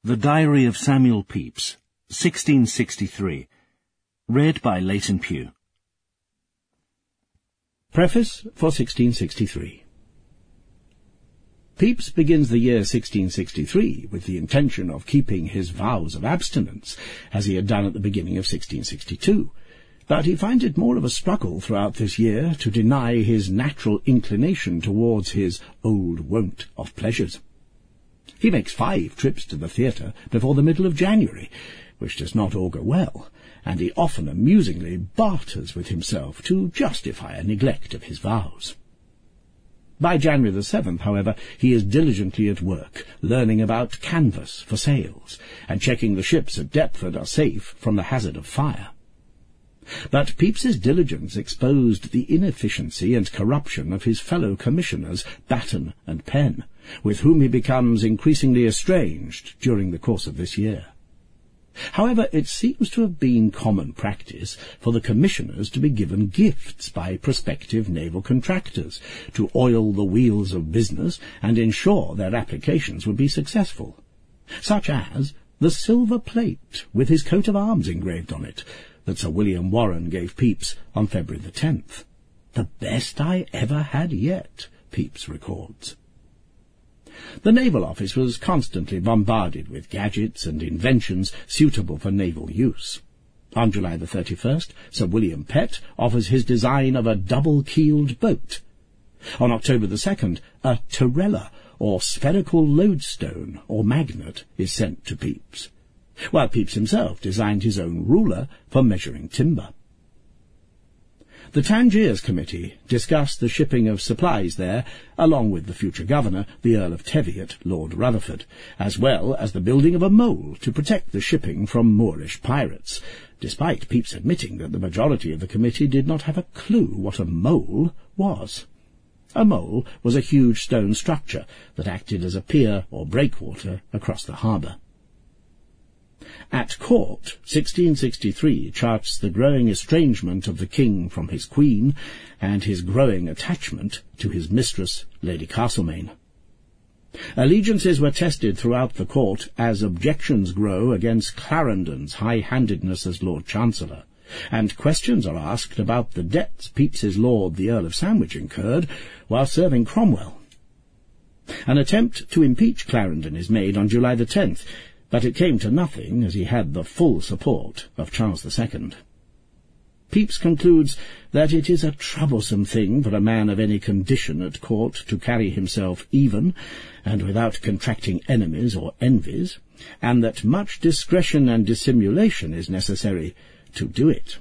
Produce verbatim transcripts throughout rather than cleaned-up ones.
The Diary of Samuel Pepys, sixteen sixty-three. Read by Leighton Pugh. Preface for sixteen sixty-three. Pepys begins the year sixteen sixty-three with the intention of keeping his vows of abstinence, as he had done at the beginning of sixteen sixty-two, but he finds it more of a struggle throughout this year to deny his natural inclination towards his old wont of pleasures. He makes five trips to the theatre before the middle of January, which does not augur well, and he often amusingly barters with himself to justify a neglect of his vows. By January the seventh, however, he is diligently at work, learning about canvas for sails, and checking the ships at Deptford are safe from the hazard of fire. But Pepys's diligence exposed the inefficiency and corruption of his fellow commissioners, Batten and Penn, with whom he becomes increasingly estranged during the course of this year. However, it seems to have been common practice for the commissioners to be given gifts by prospective naval contractors to oil the wheels of business and ensure their applications would be successful, such as the silver plate with his coat of arms engraved on it that Sir William Warren gave Pepys on February the tenth. "The best I ever had yet," Pepys records. The Naval Office was constantly bombarded with gadgets and inventions suitable for naval use. On July the thirty-first, Sir William Pett offers his design of a double-keeled boat. On October the second, a Tyrrella, or spherical lodestone or magnet, is sent to Pepys, while Pepys himself designed his own ruler for measuring timber. The Tangiers Committee discussed the shipping of supplies there, along with the future governor, the Earl of Teviot, Lord Rutherford, as well as the building of a mole to protect the shipping from Moorish pirates, despite Pepys admitting that the majority of the committee did not have a clue what a mole was. A mole was a huge stone structure that acted as a pier or breakwater across the harbour. At court, sixteen sixty-three charts the growing estrangement of the king from his queen, and his growing attachment to his mistress, Lady Castlemaine. Allegiances were tested throughout the court as objections grow against Clarendon's high-handedness as Lord Chancellor, and questions are asked about the debts Pepys's lord, the Earl of Sandwich, incurred while serving Cromwell. An attempt to impeach Clarendon is made on July the tenth, but it came to nothing, as he had the full support of Charles the Second. Pepys concludes that it is a troublesome thing for a man of any condition at court to carry himself even, and without contracting enemies or envies, and that much discretion and dissimulation is necessary to do it.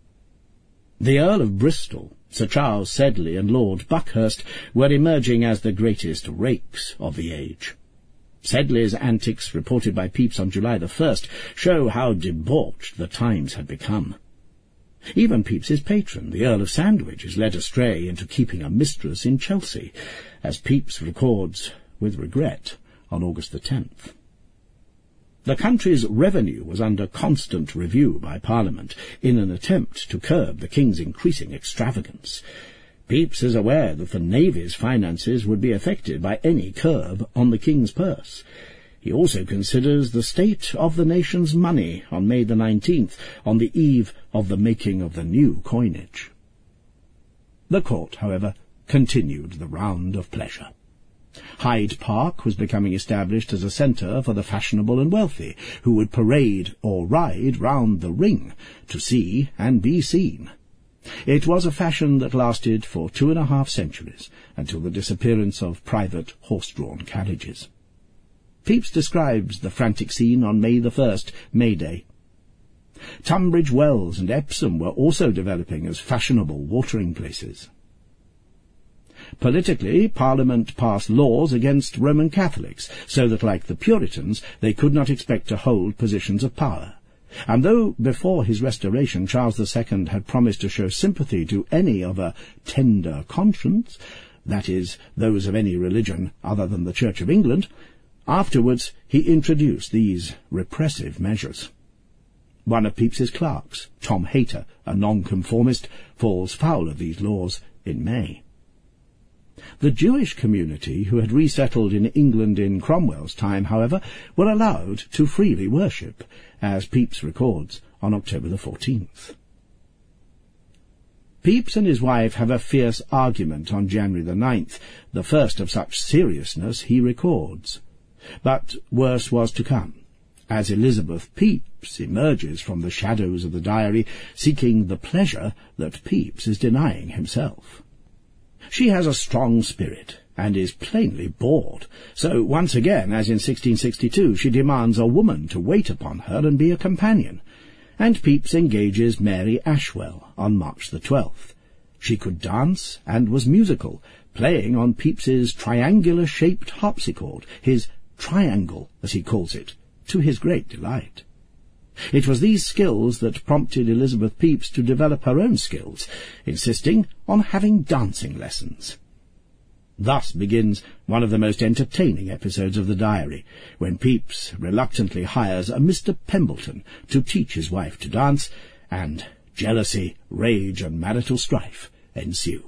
The Earl of Bristol, Sir Charles Sedley, and Lord Buckhurst were emerging as the greatest rakes of the age. Sedley's antics, reported by Pepys on July the first, show how debauched the times had become. Even Pepys's patron, the Earl of Sandwich, is led astray into keeping a mistress in Chelsea, as Pepys records with regret on August the tenth. The country's revenue was under constant review by Parliament in an attempt to curb the king's increasing extravagance. Pepys is aware that the Navy's finances would be affected by any curb on the king's purse. He also considers the state of the nation's money on May the nineteenth, on the eve of the making of the new coinage. The court, however, continued the round of pleasure. Hyde Park was becoming established as a centre for the fashionable and wealthy, who would parade or ride round the ring to see and be seen. It was a fashion that lasted for two and a half centuries, until the disappearance of private horse-drawn carriages. Pepys describes the frantic scene on May the first, May Day. Tunbridge Wells and Epsom were also developing as fashionable watering places. Politically, Parliament passed laws against Roman Catholics, so that, like the Puritans, they could not expect to hold positions of power. And though before his restoration Charles the Second had promised to show sympathy to any of a tender conscience, that is, those of any religion other than the Church of England, afterwards he introduced these repressive measures. One of Pepys's clerks, Tom Hayter, a nonconformist, falls foul of these laws in May. The Jewish community, who had resettled in England in Cromwell's time, however, were allowed to freely worship, as Pepys records on October the fourteenth. Pepys and his wife have a fierce argument on January the ninth, the first of such seriousness he records. But worse was to come, as Elizabeth Pepys emerges from the shadows of the diary, seeking the pleasure that Pepys is denying himself. She has a strong spirit, and is plainly bored, so once again, as in sixteen sixty-two, she demands a woman to wait upon her and be a companion, and Pepys engages Mary Ashwell on March the twelfth. She could dance and was musical, playing on Pepys's triangular-shaped harpsichord, his triangle, as he calls it, to his great delight. It was these skills that prompted Elizabeth Pepys to develop her own skills, insisting on having dancing lessons. Thus begins one of the most entertaining episodes of the diary, when Pepys reluctantly hires a Mister Pembleton to teach his wife to dance, and jealousy, rage, and marital strife ensue.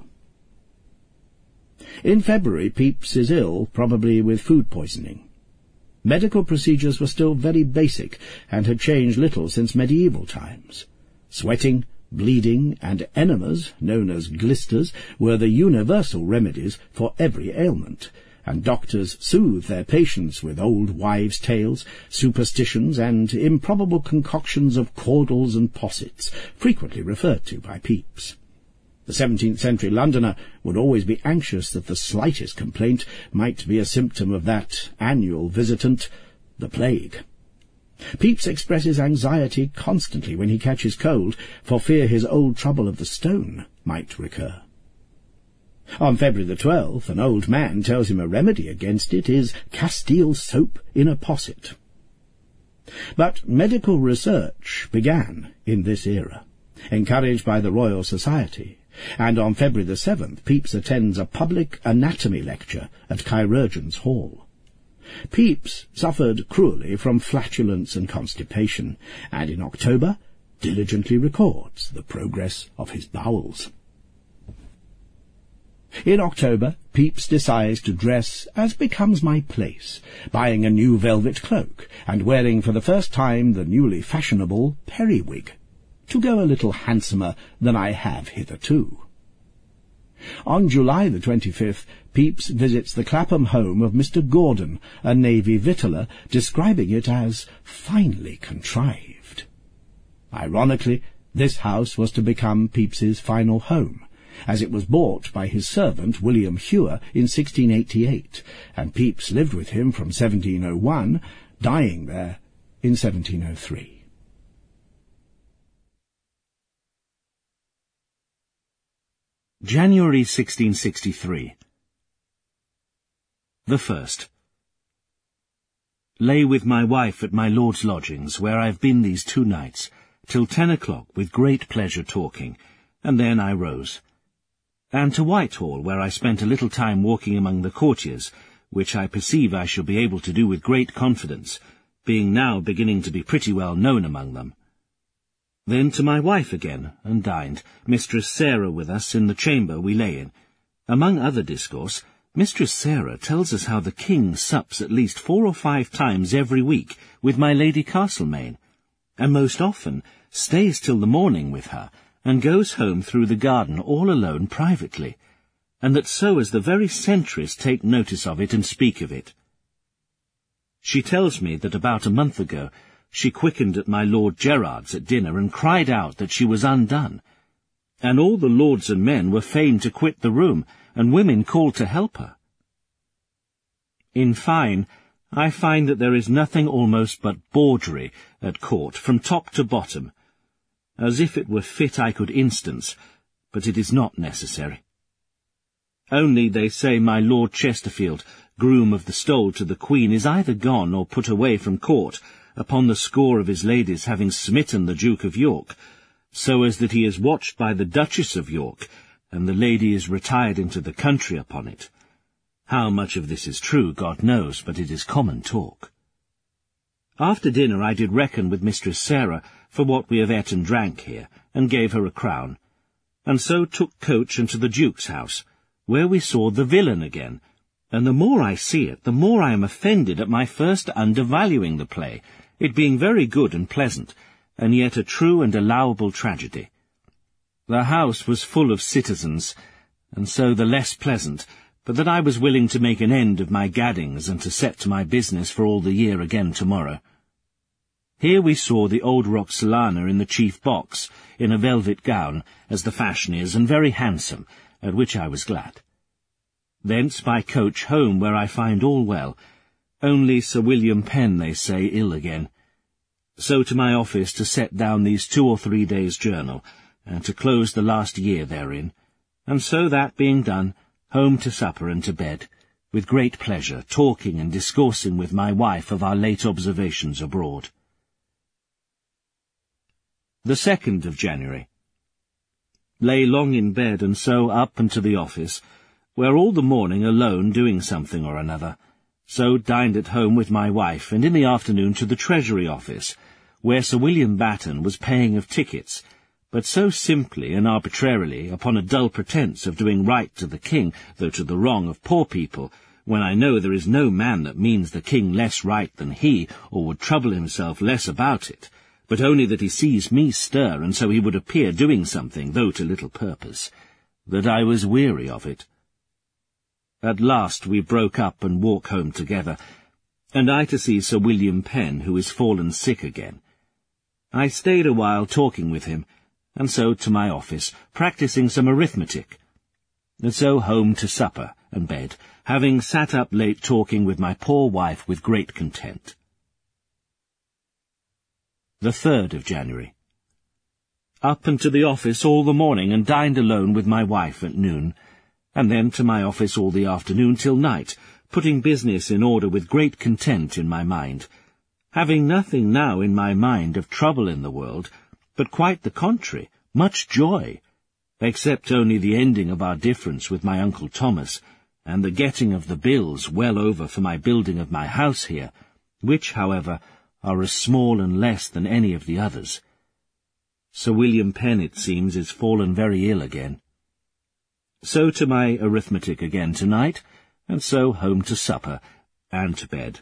In February, Pepys is ill, probably with food poisoning. Medical procedures were still very basic, and had changed little since medieval times. Sweating, bleeding, and enemas, known as glisters, were the universal remedies for every ailment, and doctors soothed their patients with old wives' tales, superstitions, and improbable concoctions of caudles and possets, frequently referred to by Pepys. The seventeenth-century Londoner would always be anxious that the slightest complaint might be a symptom of that annual visitant, the plague. Pepys expresses anxiety constantly when he catches cold, for fear his old trouble of the stone might recur. On February the twelfth, an old man tells him a remedy against it is Castile soap in a posset. But medical research began in this era, encouraged by the Royal Society, and on February the seventh Pepys attends a public anatomy lecture at Chirurgeons' Hall. Pepys suffered cruelly from flatulence and constipation, and in October diligently records the progress of his bowels. In October, Pepys decides to dress as becomes my place, buying a new velvet cloak, and wearing for the first time the newly fashionable periwig, to go a little handsomer than I have hitherto. On July the twenty-fifth, Pepys visits the Clapham home of Mister Gordon, a Navy victualler, describing it as finely contrived. Ironically, this house was to become Pepys's final home, as it was bought by his servant William Hewer in sixteen eighty-eight, and Pepys lived with him from seventeen oh one, dying there in seventeen oh three. January sixteen sixty-three. The first. Lay with my wife at my lord's lodgings, where I've been these two nights, till ten o'clock with great pleasure talking, and then I rose. And to Whitehall, where I spent a little time walking among the courtiers, which I perceive I shall be able to do with great confidence, being now beginning to be pretty well known among them. Then to my wife again, and dined, Mistress Sarah with us in the chamber we lay in. Among other discourse, Mistress Sarah tells us how the king sups at least four or five times every week with my Lady Castlemaine, and most often stays till the morning with her, and goes home through the garden all alone privately, and that so as the very sentries take notice of it and speak of it. She tells me that about a month ago she quickened at my Lord Gerard's at dinner, and cried out that she was undone, and all the lords and men were fain to quit the room, and women called to help her. In fine, I find that there is nothing almost but bawdry at court from top to bottom, as if it were fit I could instance, but it is not necessary. Only they say my Lord Chesterfield, groom of the stole to the Queen, is either gone or put away from court, upon the score of his ladies having smitten the Duke of York, so as that he is watched by the Duchess of York, and the lady is retired into the country upon it. How much of this is true, God knows, but it is common talk. After dinner I did reckon with Mistress Sarah for what we have ate and drank here, and gave her a crown, and so took coach into the Duke's house, where we saw the villain again, and the more I see it, the more I am offended at my first undervaluing the play, it being very good and pleasant, and yet a true and allowable tragedy. The house was full of citizens, and so the less pleasant, but that I was willing to make an end of my gaddings and to set to my business for all the year again tomorrow. Here we saw the old Roxalana in the chief box, in a velvet gown, as the fashion is, and very handsome, at which I was glad. Thence by coach home, where I find all well, only Sir William Penn, they say, ill again. So to my office to set down these two or three days' journal, and to close the last year therein, and so that being done, home to supper and to bed, with great pleasure, talking and discoursing with my wife of our late observations abroad. The second of January. Lay long in bed, and so up and to the office, where all the morning alone doing something or another. So dined at home with my wife, and in the afternoon to the Treasury Office, where Sir William Batten was paying of tickets, but so simply and arbitrarily, upon a dull pretence of doing right to the king, though to the wrong of poor people, when I know there is no man that means the king less right than he, or would trouble himself less about it, but only that he sees me stir, and so he would appear doing something, though to little purpose, that I was weary of it. At last we broke up and walk home together, and I to see Sir William Penn, who is fallen sick again. I stayed a while talking with him, and so to my office, practising some arithmetic, and so home to supper and bed, having sat up late talking with my poor wife with great content. The third of January. Up and to the office all the morning, and dined alone with my wife at noon, and then to my office all the afternoon till night, putting business in order with great content in my mind, having nothing now in my mind of trouble in the world, but quite the contrary, much joy, except only the ending of our difference with my Uncle Thomas, and the getting of the bills well over for my building of my house here, which, however, are as small and less than any of the others. Sir William Penn, it seems, is fallen very ill again. So to my arithmetic again tonight, and so home to supper, and to bed.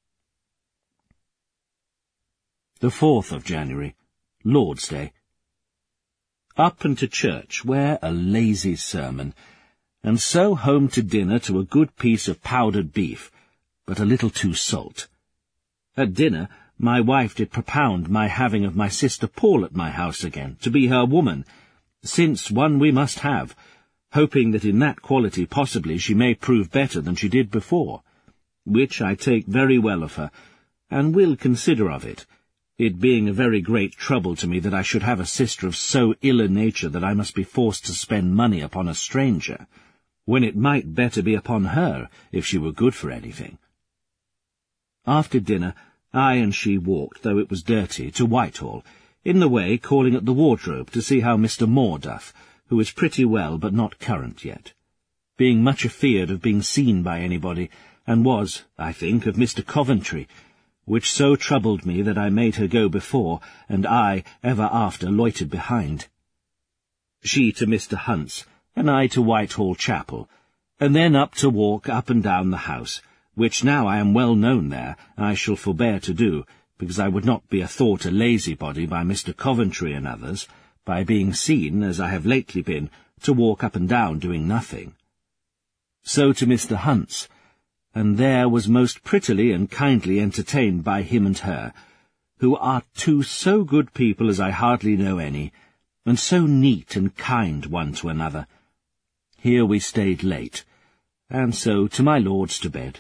The fourth of January, Lord's Day. Up and to church, where a lazy sermon, and so home to dinner to a good piece of powdered beef, but a little too salt. At dinner, my wife did propound my having of my sister Paul at my house again, to be her woman, since one we must have, hoping that in that quality possibly she may prove better than she did before, which I take very well of her, and will consider of it, it being a very great trouble to me that I should have a sister of so ill a nature that I must be forced to spend money upon a stranger, when it might better be upon her, if she were good for anything. After dinner, I and she walked, though it was dirty, to Whitehall, in the way calling at the wardrobe to see how Mister Moore doth, who is pretty well but not current yet, being much afeard of being seen by anybody, and was, I think, of Mister Coventry, which so troubled me that I made her go before, and I ever after loitered behind. She to Mister Hunt's, and I to Whitehall Chapel, and then up to walk up and down the house, which now I am well known there, I shall forbear to do, because I would not be a thought a lazy body by Mister Coventry and others, by being seen, as I have lately been, to walk up and down doing nothing. So to Mister Hunt's, and there was most prettily and kindly entertained by him and her, who are two so good people as I hardly know any, and so neat and kind one to another. Here we stayed late, and so to my lord's to bed.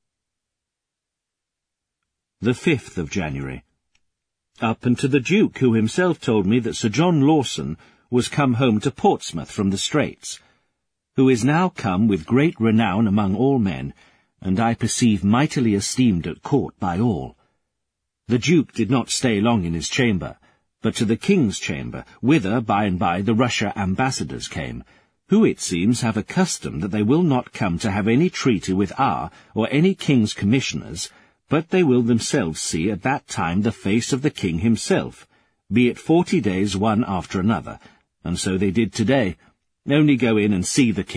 The fifth of January. Up and to the Duke, who himself told me that Sir John Lawson was come home to Portsmouth from the Straits, who is now come with great renown among all men, and I perceive mightily esteemed at court by all. The Duke did not stay long in his chamber, but to the King's chamber, whither by and by the Russia ambassadors came, who, it seems, have a custom that they will not come to have any treaty with our or any king's commissioners, but they will themselves see at that time the face of the king himself, be it forty days one after another, and so they did today, only go in and see the king,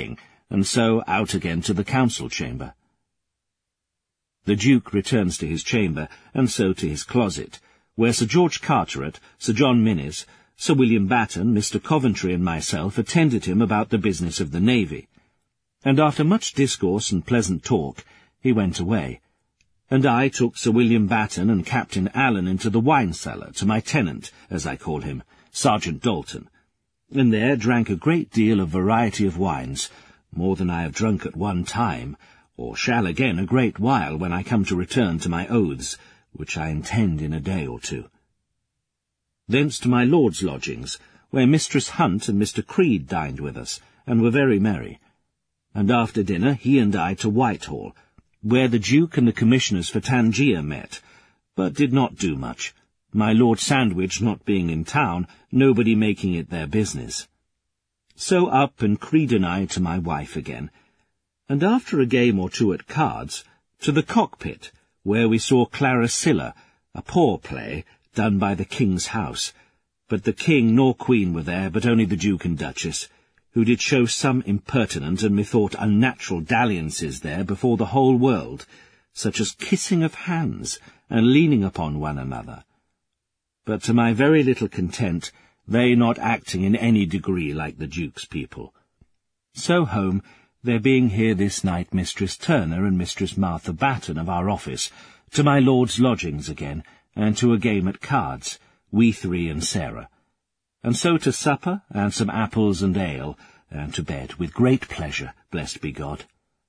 and so out again to the council chamber. The Duke returns to his chamber, and so to his closet, where Sir George Carteret, Sir John Minnis, Sir William Batten, Mister Coventry, and myself attended him about the business of the navy. And after much discourse and pleasant talk, he went away, and I took Sir William Batten and Captain Allen into the wine-cellar to my tenant, as I call him, Sergeant Dalton, and there drank a great deal of variety of wines, more than I have drunk at one time, or shall again a great while when I come to return to my oaths, which I intend in a day or two. Thence to my lord's lodgings, where Mistress Hunt and Mister Creed dined with us, and were very merry, and after dinner he and I to Whitehall, where the Duke and the Commissioners for Tangier met, but did not do much, my Lord Sandwich not being in town, nobody making it their business. So up and Creed and I to my wife again, and after a game or two at cards, to the cockpit, where we saw Claricilla, a poor play, done by the King's house, but the King nor Queen were there, but only the Duke and Duchess, who did show some impertinent and methought unnatural dalliances there before the whole world, such as kissing of hands and leaning upon one another. But to my very little content, they not acting in any degree like the Duke's people. So home, there being here this night Mistress Turner and Mistress Martha Batten of our office, to my lord's lodgings again, and to a game at cards, we three and Sarah. And so to supper, and some apples and ale, and to bed, with great pleasure, blessed be God.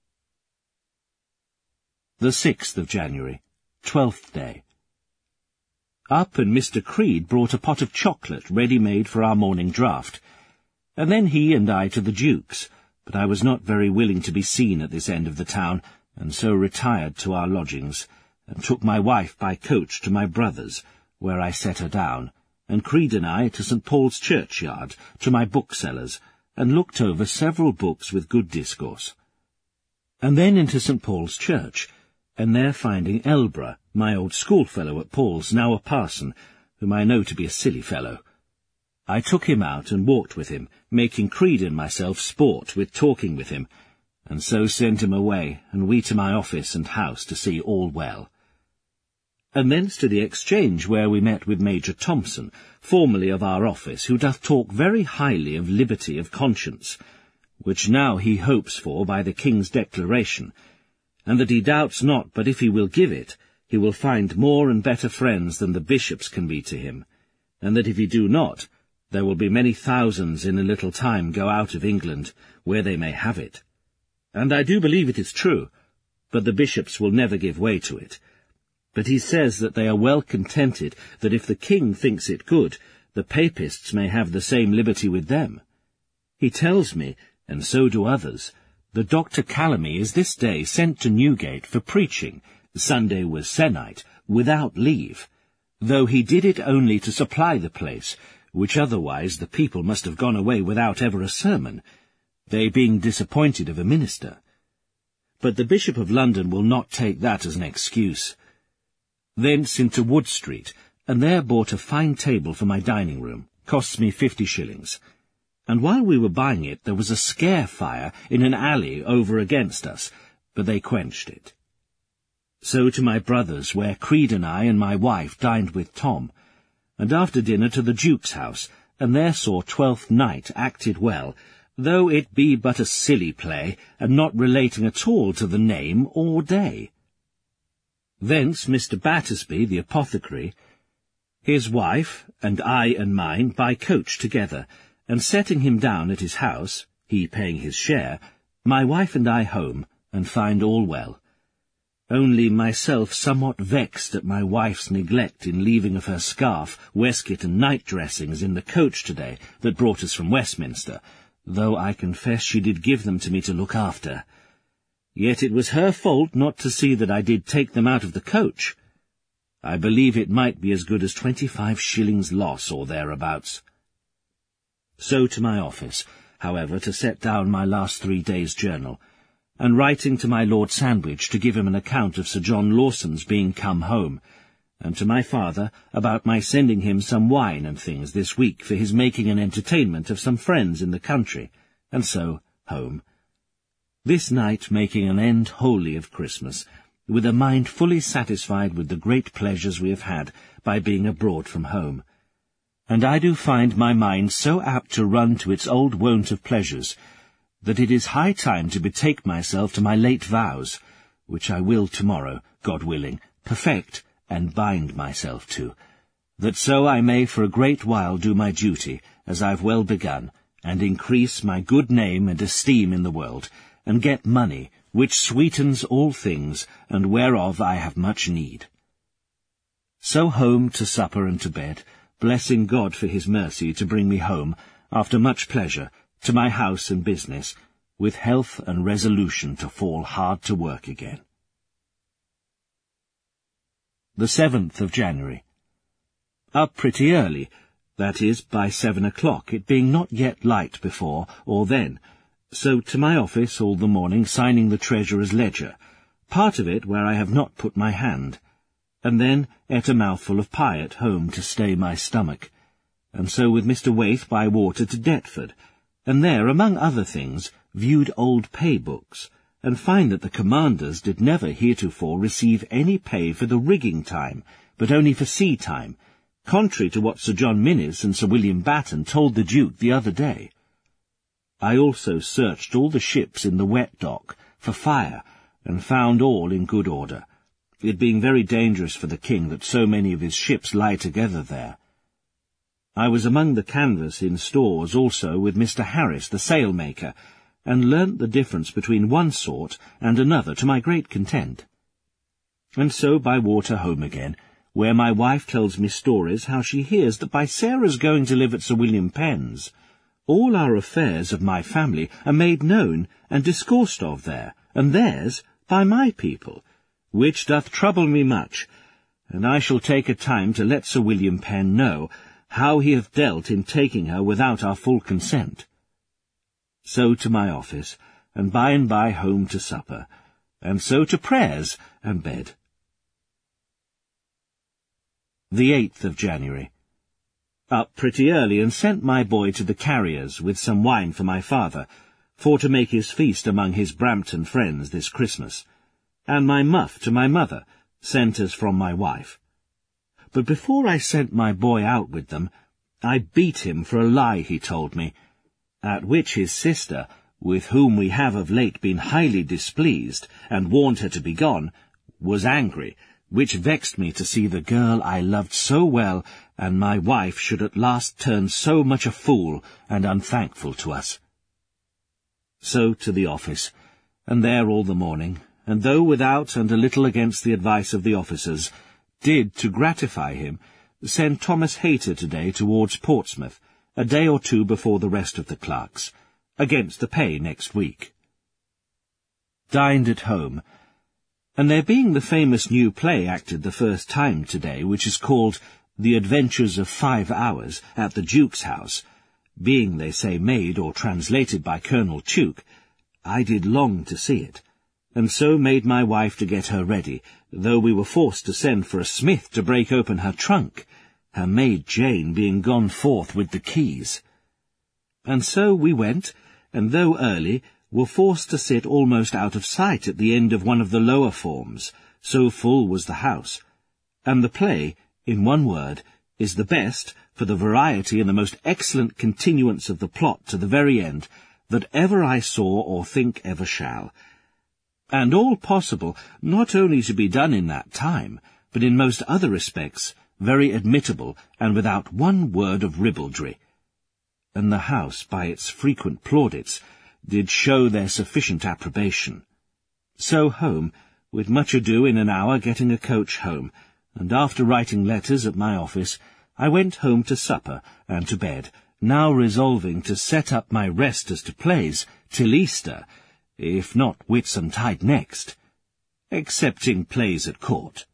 The sixth of January, twelfth day. Up, and Mister Creed brought a pot of chocolate ready-made for our morning draught, and then he and I to the Duke's, but I was not very willing to be seen at this end of the town, and so retired to our lodgings, and took my wife by coach to my brother's, where I set her down, and Creed and I to St Paul's churchyard, to my bookseller's, and looked over several books with good discourse. And then into St Paul's church, and there finding Elborough, my old schoolfellow at Paul's, now a parson, whom I know to be a silly fellow, I took him out and walked with him, making Creed and myself sport with talking with him, and so sent him away, and we to my office and house to see all well. And thence to the Exchange, where we met with Major Thompson, formerly of our office, who doth talk very highly of liberty of conscience, which now he hopes for by the King's declaration, and that he doubts not but if he will give it, he will find more and better friends than the bishops can be to him, and that if he do not, there will be many thousands in a little time go out of England, where they may have it. And I do believe it is true, but the bishops will never give way to it. But he says that they are well contented that if the king thinks it good, the papists may have the same liberty with them. He tells me, and so do others, that Doctor Calamy is this day sent to Newgate for preaching, Sunday was sennight, without leave, though he did it only to supply the place, which otherwise the people must have gone away without ever a sermon, they being disappointed of a minister. But the Bishop of London will not take that as an excuse. Thence into Wood Street, and there bought a fine table for my dining-room, costs me fifty shillings. And while we were buying it, there was a scare fire in an alley over against us, but they quenched it. So to my brother's, where Creed and I and my wife dined with Tom, and after dinner to the Duke's house, and there saw Twelfth Night acted well, though it be but a silly play, and not relating at all to the name or day. Thence Mister Battersby, the apothecary, his wife, and I and mine, by coach together, and setting him down at his house, he paying his share, my wife and I home, and find all well. Only myself somewhat vexed at my wife's neglect in leaving of her scarf, waistcoat, and night-dressings in the coach to-day that brought us from Westminster, though I confess she did give them to me to look after. Yet it was her fault not to see that I did take them out of the coach. I believe it might be as good as twenty-five shillings loss or thereabouts. So to my office, however, to set down my last three days' journal, and writing to my Lord Sandwich to give him an account of Sir John Lawson's being come home, and to my father about my sending him some wine and things this week for his making an entertainment of some friends in the country, and so home. this night making an end wholly of Christmas, with a mind fully satisfied with the great pleasures we have had by being abroad from home. And I do find my mind so apt to run to its old wont of pleasures, that it is high time to betake myself to my late vows, which I will tomorrow, God willing, perfect and bind myself to, that so I may for a great while do my duty, as I've well begun, and increase my good name and esteem in the world, and get money, which sweetens all things, and whereof I have much need. So home to supper and to bed, blessing God for his mercy to bring me home, after much pleasure, to my house and business, with health and resolution to fall hard to work again. The seventh of January. Up pretty early, that is, by seven o'clock, it being not yet light before or then, so to my office all the morning signing the treasurer's ledger, part of it where I have not put my hand, and then ate a mouthful of pie at home to stay my stomach, and so with Mister Waith by water to Deptford, and there, among other things, viewed old pay books, and find that the commanders did never heretofore receive any pay for the rigging time, but only for sea time, contrary to what Sir John Minnis and Sir William Batten told the Duke the other day. I also searched all the ships in the wet dock for fire, and found all in good order, it being very dangerous for the king that so many of his ships lie together there. I was among the canvas in stores also with Mister Harris, the sailmaker, and learnt the difference between one sort and another to my great content. And so by water home again, where my wife tells me stories how she hears that by Sarah's going to live at Sir William Penn's, all our affairs of my family are made known and discoursed of there, and theirs by my people, which doth trouble me much, and I shall take a time to let Sir William Penn know how he hath dealt in taking her without our full consent. So to my office, and by and by home to supper, and so to prayers and bed. The eighth of January. Up pretty early, and sent my boy to the carrier's with some wine for my father, for to make his feast among his Brampton friends this Christmas, and my muff to my mother, sent as from my wife. But before I sent my boy out with them, I beat him for a lie he told me, at which his sister, with whom we have of late been highly displeased, and warned her to be gone, was angry, which vexed me to see the girl I loved so well, and my wife should at last turn so much a fool and unthankful to us. So to the office, and there all the morning, and though without and a little against the advice of the officers, did, to gratify him, send Thomas Hayter today towards Portsmouth, a day or two before the rest of the clerks, against the pay next week. Dined at home, and there being the famous new play acted the first time today, which is called The Adventures of Five Hours, at the Duke's house, being, they say, made or translated by Colonel Tuke, I did long to see it, and so made my wife to get her ready, though we were forced to send for a smith to break open her trunk, her maid Jane being gone forth with the keys. And so we went, and though early, were forced to sit almost out of sight at the end of one of the lower forms, so full was the house, and the play, in one word, is the best, for the variety and the most excellent continuance of the plot to the very end, that ever I saw or think ever shall, and all possible not only to be done in that time, but in most other respects very admittable, and without one word of ribaldry. And the house, by its frequent plaudits, did show their sufficient approbation. So home, with much ado in an hour getting a coach home, and after writing letters at my office, I went home to supper and to bed, now resolving to set up my rest as to plays till Easter, if not Whitsuntide next, excepting plays at court.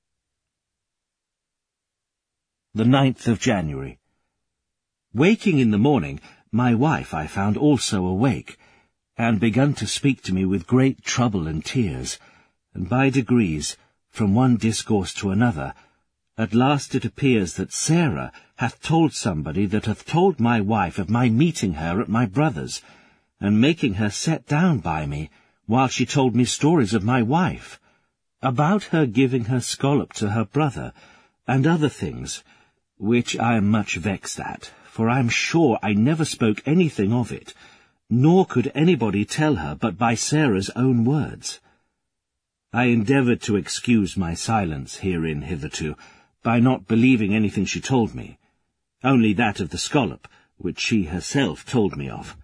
The ninth of January. Waking in the morning, my wife I found also awake, and begun to speak to me with great trouble and tears, and by degrees, from one discourse to another, at last it appears that Sarah hath told somebody that hath told my wife of my meeting her at my brother's, and making her set down by me, while she told me stories of my wife, about her giving her scallop to her brother, and other things, which I am much vexed at, for I am sure I never spoke anything of it, nor could anybody tell her but by Sarah's own words. I endeavoured to excuse my silence herein hitherto, by not believing anything she told me, only that of the scallop, which she herself told me of.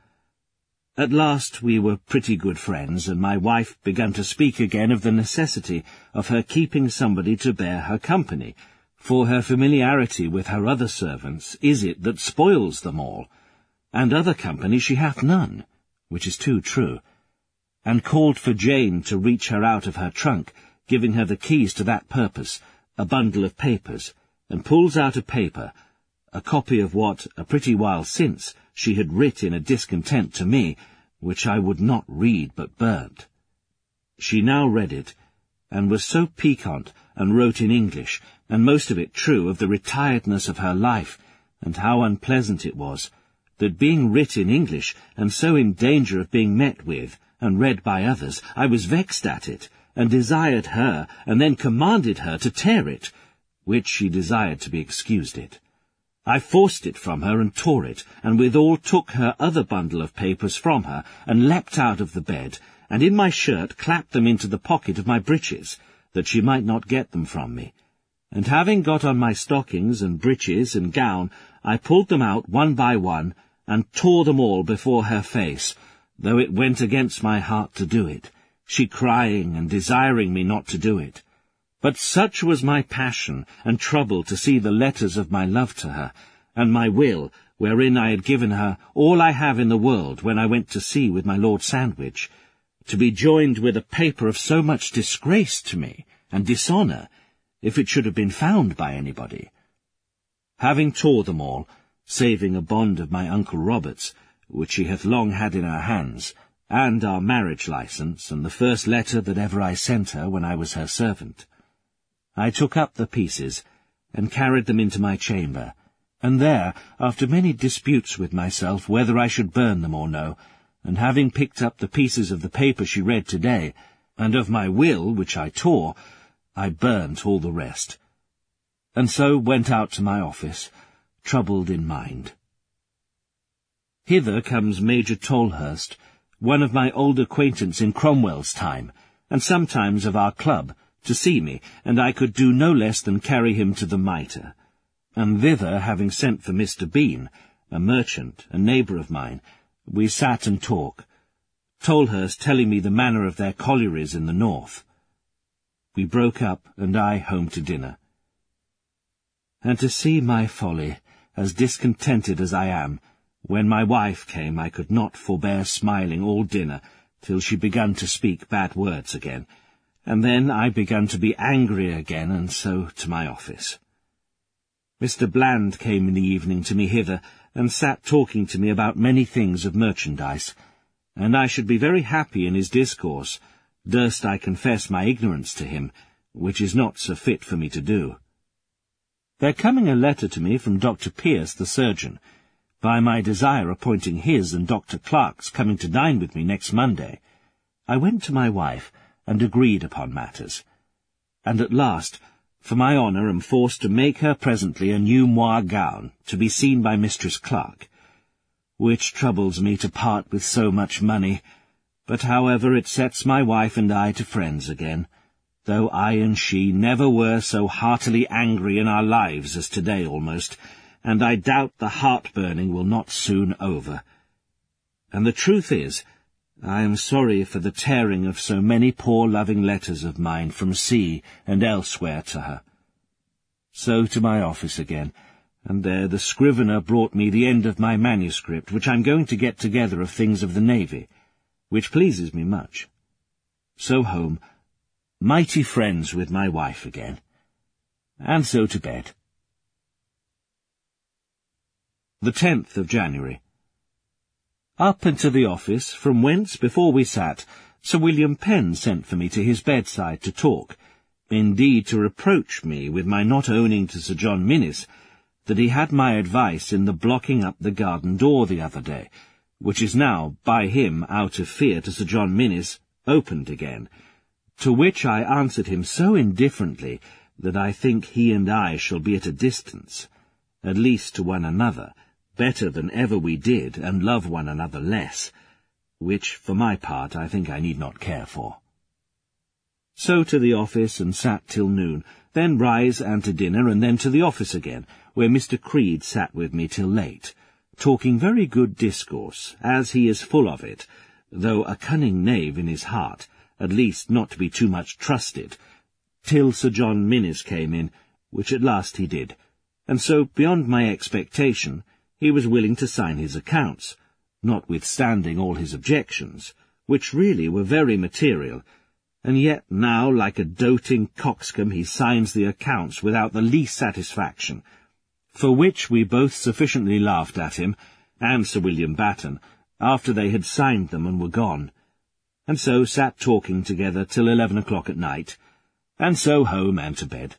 At last we were pretty good friends, and my wife began to speak again of the necessity of her keeping somebody to bear her company, for her familiarity with her other servants is it that spoils them all, and other company she hath none, which is too true, and called for Jane to reach her out of her trunk, giving her the keys to that purpose, a bundle of papers, and pulls out a paper, a copy of what, a pretty while since, she had writ in a discontent to me, which I would not read but burnt. She now read it, and was so piquant, and wrote in English, and most of it true, of the retiredness of her life, and how unpleasant it was, that being writ in English, and so in danger of being met with, and read by others, I was vexed at it, and desired her, and then commanded her to tear it, which she desired to be excused it. I forced it from her, and tore it, and withal took her other bundle of papers from her, and leapt out of the bed, and in my shirt clapped them into the pocket of my breeches, that she might not get them from me. And having got on my stockings, and breeches, and gown, I pulled them out one by one, and tore them all before her face, though it went against my heart to do it, she crying and desiring me not to do it. But such was my passion and trouble to see the letters of my love to her, and my will, wherein I had given her all I have in the world when I went to sea with my Lord Sandwich, to be joined with a paper of so much disgrace to me, and dishonour, if it should have been found by anybody. Having tore them all, saving a bond of my Uncle Robert's, which she hath long had in her hands, and our marriage licence, and the first letter that ever I sent her when I was her servant, I took up the pieces, and carried them into my chamber, and there, after many disputes with myself whether I should burn them or no, and having picked up the pieces of the paper she read to-day, and of my will, which I tore, I burnt all the rest, and so went out to my office, troubled in mind. Hither comes Major Tolhurst, one of my old acquaintance in Cromwell's time, and sometimes of our club, to see me, and I could do no less than carry him to the Mitre. And thither, having sent for Mister Bean, a merchant, a neighbour of mine, we sat and talked, Tolhurst telling me the manner of their collieries in the north. We broke up, and I home to dinner. And to see my folly, as discontented as I am, when my wife came I could not forbear smiling all dinner, till she began to speak bad words again, and then I began to be angry again, and so to my office. Mister Bland came in the evening to me hither, and sat talking to me about many things of merchandise, and I should be very happy in his discourse, durst I confess my ignorance to him, which is not so fit for me to do. There coming a letter to me from Doctor Pierce, the surgeon, by my desire appointing his and Doctor Clark's coming to dine with me next Monday, I went to my wife, and agreed upon matters, and at last, for my honour, am forced to make her presently a new moire gown, to be seen by Mistress Clark, which troubles me to part with so much money, but however it sets my wife and I to friends again, though I and she never were so heartily angry in our lives as to-day almost, and I doubt the heart-burning will not soon over. And the truth is, I am sorry for the tearing of so many poor loving letters of mine from sea and elsewhere to her. So to my office again, and there the scrivener brought me the end of my manuscript, which I'm going to get together of things of the navy, which pleases me much. So home, mighty friends with my wife again, and so to bed. The tenth of January. Up into the office, from whence, before we sat, Sir William Penn sent for me to his bedside to talk, indeed to reproach me with my not owning to Sir John Minnis that he had my advice in the blocking up the garden door the other day, which is now, by him, out of fear to Sir John Minnis, opened again, to which I answered him so indifferently that I think he and I shall be at a distance, at least to one another, better than ever we did, and love one another less, which, for my part, I think I need not care for. So to the office, and sat till noon, then rise and to dinner, and then to the office again, where Mister Creed sat with me till late, talking very good discourse, as he is full of it, though a cunning knave in his heart, at least not to be too much trusted, till Sir John Minnes came in, which at last he did, and so, beyond my expectation, he was willing to sign his accounts, notwithstanding all his objections, which really were very material, and yet now, like a doting coxcomb, he signs the accounts without the least satisfaction, for which we both sufficiently laughed at him, and Sir William Batten, after they had signed them and were gone, and so sat talking together till eleven o'clock at night, and so home and to bed.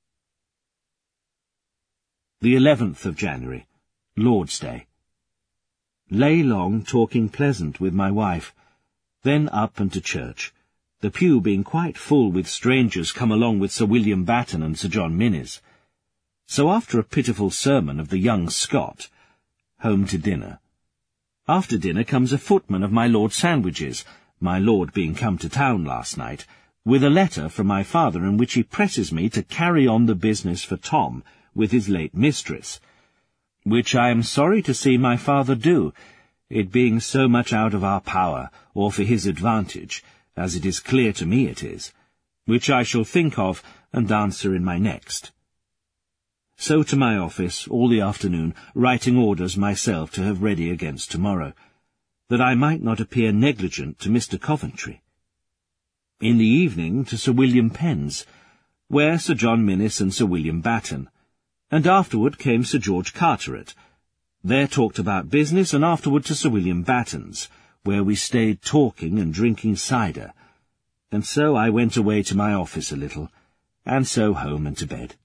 The eleventh of January, Lord's Day. Lay long talking pleasant with my wife, then up and to church, the pew being quite full with strangers come along with Sir William Batten and Sir John Minnes. So after a pitiful sermon of the young Scot, home to dinner. After dinner comes a footman of my Lord Sandwich's, my lord being come to town last night, with a letter from my father in which he presses me to carry on the business for Tom with his late mistress, which I am sorry to see my father do, it being so much out of our power, or for his advantage, as it is clear to me it is, which I shall think of and answer in my next. So to my office all the afternoon, writing orders myself to have ready against tomorrow, that I might not appear negligent to Mister Coventry. In the evening to Sir William Penn's, where Sir John Minnes and Sir William Batten, and afterward came Sir George Carteret. There talked about business, and afterward to Sir William Batten's, where we stayed talking and drinking cider, and so I went away to my office a little, and so home and to bed.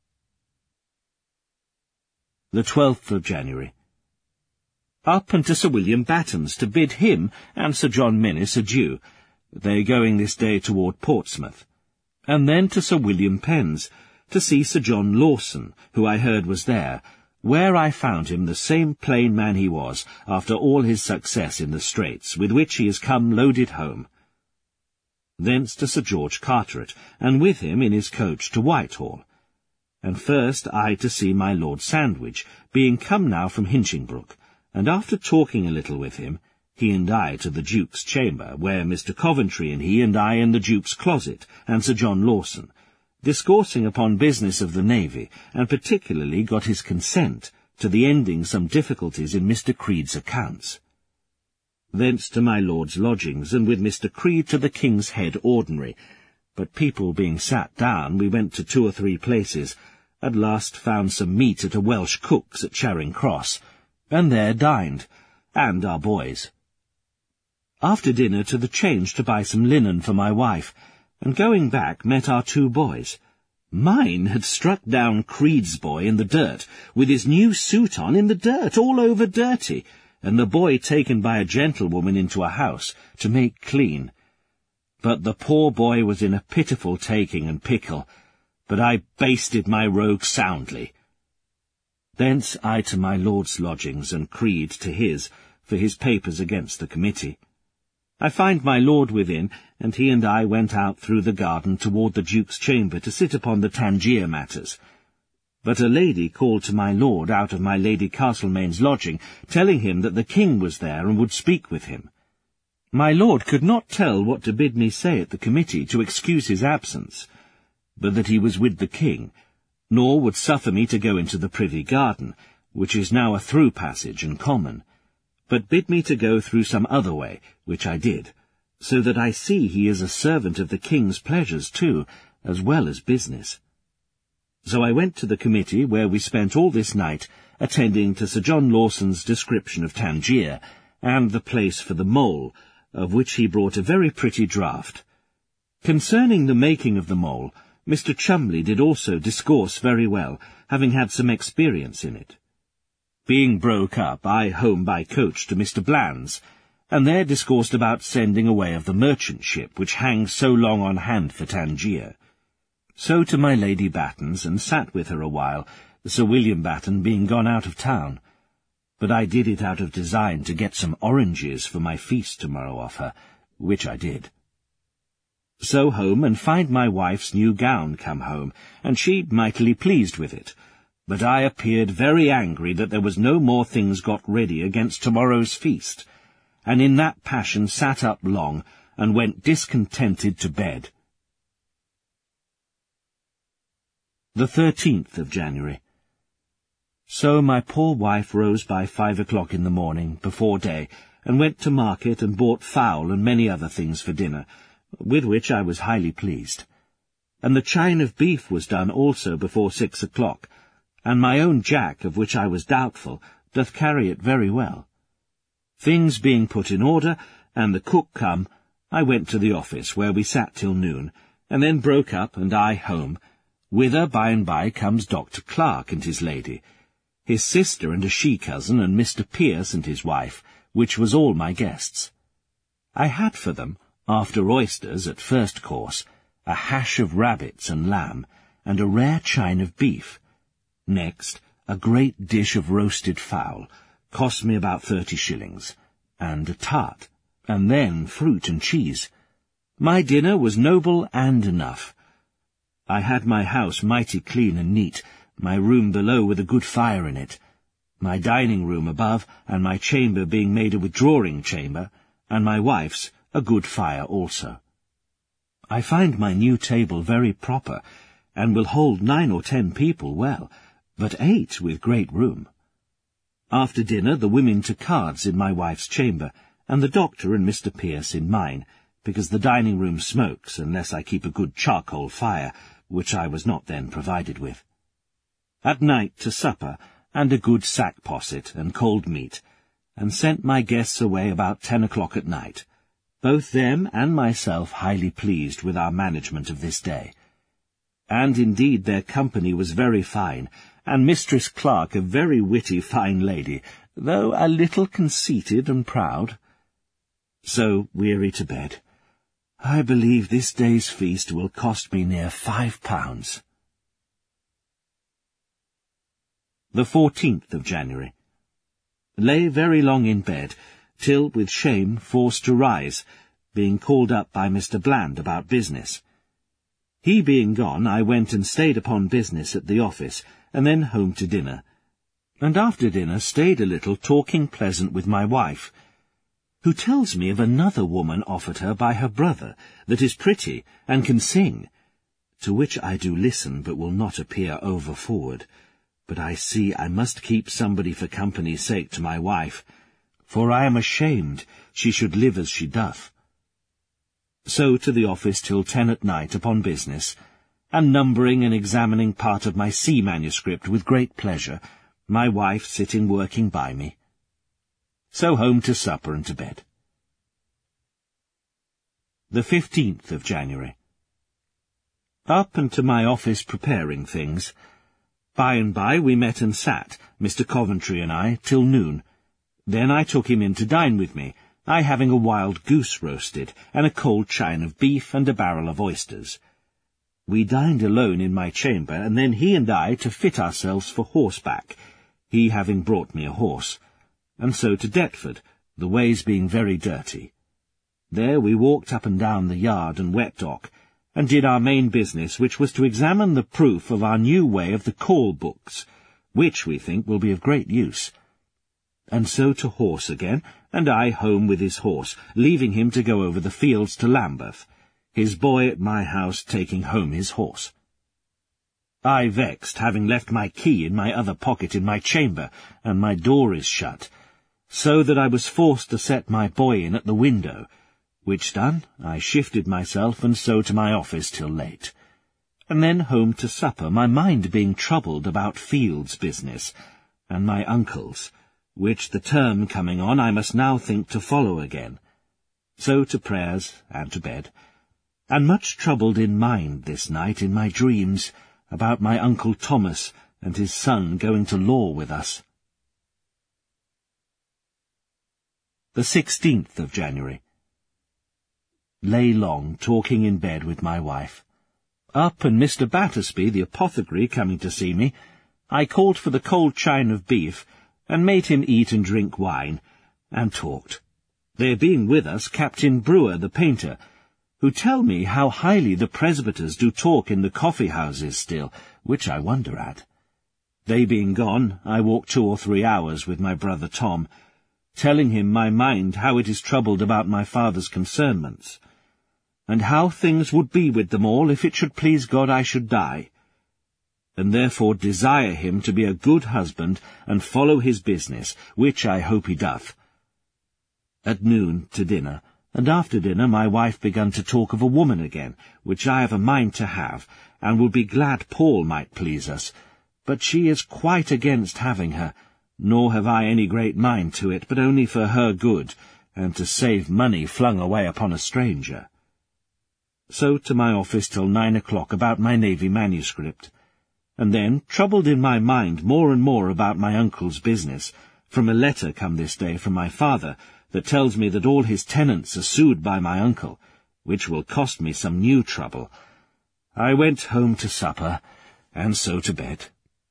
The twelfth of January. Up and to Sir William Batten's to bid him and Sir John Minnes adieu, they going this day toward Portsmouth, and then to Sir William Penn's, to see Sir John Lawson, who I heard was there, where I found him the same plain man he was, after all his success in the Straits, with which he is come loaded home. Thence to Sir George Carteret, and with him in his coach to Whitehall. And first I to see my Lord Sandwich, being come now from Hinchingbrook, and after talking a little with him, he and I to the Duke's chamber, where Mister Coventry and he and I in the Duke's closet, and Sir John Lawson, discoursing upon business of the navy, and particularly got his consent to the ending some difficulties in Mister Creed's accounts. Thence to my lord's lodgings, and with Mister Creed to the King's Head Ordinary, but people being sat down, we went to two or three places, at last found some meat at a Welsh cook's at Charing Cross, and there dined, and our boys. After dinner to the Change to buy some linen for my wife, and going back met our two boys. Mine had struck down Creed's boy in the dirt, with his new suit on in the dirt, all over dirty, and the boy taken by a gentlewoman into a house to make clean. But the poor boy was in a pitiful taking and pickle, but I basted my rogue soundly. Thence I to my lord's lodgings, and Creed to his, for his papers against the committee. I find my lord within, and he and I went out through the garden toward the Duke's chamber to sit upon the Tangier matters. But a lady called to my lord out of my Lady Castlemaine's lodging, telling him that the king was there and would speak with him. My lord could not tell what to bid me say at the committee to excuse his absence, but that he was with the king, nor would suffer me to go into the privy garden, which is now a through passage and common, but bid me to go through some other way, which I did, so that I see he is a servant of the king's pleasures too, as well as business. So I went to the committee, where we spent all this night, attending to Sir John Lawson's description of Tangier, and the place for the mole, of which he brought a very pretty draught. Concerning the making of the mole, Mister Chumley did also discourse very well, having had some experience in it. Being broke up, I home by coach to Mister Bland's, and there discoursed about sending away of the merchant ship which hangs so long on hand for Tangier. So to my Lady Batten's, and sat with her a while, Sir William Batten being gone out of town. But I did it out of design to get some oranges for my feast tomorrow off her, which I did. So home, and find my wife's new gown come home, and she mightily pleased with it. But I appeared very angry that there was no more things got ready against tomorrow's feast, and in that passion sat up long, and went discontented to bed. The thirteenth of January. So my poor wife rose by five o'clock in the morning, before day, and went to market and bought fowl and many other things for dinner, with which I was highly pleased. And the chine of beef was done also before six o'clock, and my own jack, of which I was doubtful, doth carry it very well. Things being put in order, and the cook come, I went to the office, where we sat till noon, and then broke up, and I home, whither by and by comes Doctor Clark and his lady, his sister and a she-cousin, and Mister Pierce and his wife, which was all my guests. I had for them, after oysters at first course, a hash of rabbits and lamb, and a rare chine of beef. Next, a great dish of roasted fowl, cost me about thirty shillings, and a tart, and then fruit and cheese. My dinner was noble and enough. I had my house mighty clean and neat, my room below with a good fire in it, my dining-room above, and my chamber being made a withdrawing chamber, and my wife's a good fire also. I find my new table very proper, and will hold nine or ten people well, but eight with great room. After dinner the women to cards in my wife's chamber, and the doctor and Mister Pierce in mine, because the dining-room smokes unless I keep a good charcoal fire, which I was not then provided with. At night to supper, and a good sack posset and cold meat, and sent my guests away about ten o'clock at night, both them and myself highly pleased with our management of this day. And indeed their company was very fine, and Mistress Clark a very witty fine lady, though a little conceited and proud. So weary to bed. I believe this day's feast will cost me near five pounds. The fourteenth of January. Lay very long in bed, till, with shame, forced to rise, being called up by Mister Bland about business. He being gone, I went and stayed upon business at the office, and then home to dinner, and after dinner stayed a little talking pleasant with my wife, who tells me of another woman offered her by her brother, that is pretty, and can sing, to which I do listen, but will not appear over-forward. But I see I must keep somebody for company's sake to my wife, for I am ashamed she should live as she doth. So to the office till ten at night upon business, and numbering and examining part of my sea manuscript with great pleasure, my wife sitting working by me. So home to supper and to bed. The fifteenth of January. Up and to my office preparing things. By and by we met and sat, Mister Coventry and I, till noon. Then I took him in to dine with me, I having a wild goose roasted, and a cold chine of beef, and a barrel of oysters. We dined alone in my chamber, and then he and I to fit ourselves for horseback, he having brought me a horse, and so to Deptford, the ways being very dirty. There we walked up and down the yard and wet dock, and did our main business, which was to examine the proof of our new way of the call books, which, we think, will be of great use. And so to horse again, and I home with his horse, leaving him to go over the fields to Lambeth, his boy at my house taking home his horse. I vexed, having left my key in my other pocket in my chamber, and my door is shut, so that I was forced to set my boy in at the window, which done, I shifted myself, and so to my office till late, and then home to supper, my mind being troubled about Field's business, and my uncle's, which the term coming on I must now think to follow again. So to prayers, and to bed, and much troubled in mind this night in my dreams, about my Uncle Thomas and his son going to law with us. the sixteenth of January. Lay long talking in bed with my wife. Up, and Mister Battersby, the apothecary, coming to see me, I called for the cold chine of beef, and made him eat and drink wine, and talked. There being with us Captain Brewer, the painter, who tell me how highly the presbyters do talk in the coffee-houses still, which I wonder at. They being gone, I walked two or three hours with my brother Tom, telling him my mind how it is troubled about my father's concernments, and how things would be with them all if it should please God I should die, and therefore desire him to be a good husband and follow his business, which I hope he doth. At noon to dinner, and after dinner my wife begun to talk of a woman again, which I have a mind to have, and would be glad Paul might please us, but she is quite against having her, nor have I any great mind to it, but only for her good, and to save money flung away upon a stranger. So to my office till nine o'clock about my navy manuscript, and then, troubled in my mind more and more about my uncle's business, from a letter come this day from my father, that tells me that all his tenants are sued by my uncle, which will cost me some new trouble, I went home to supper, and so to bed.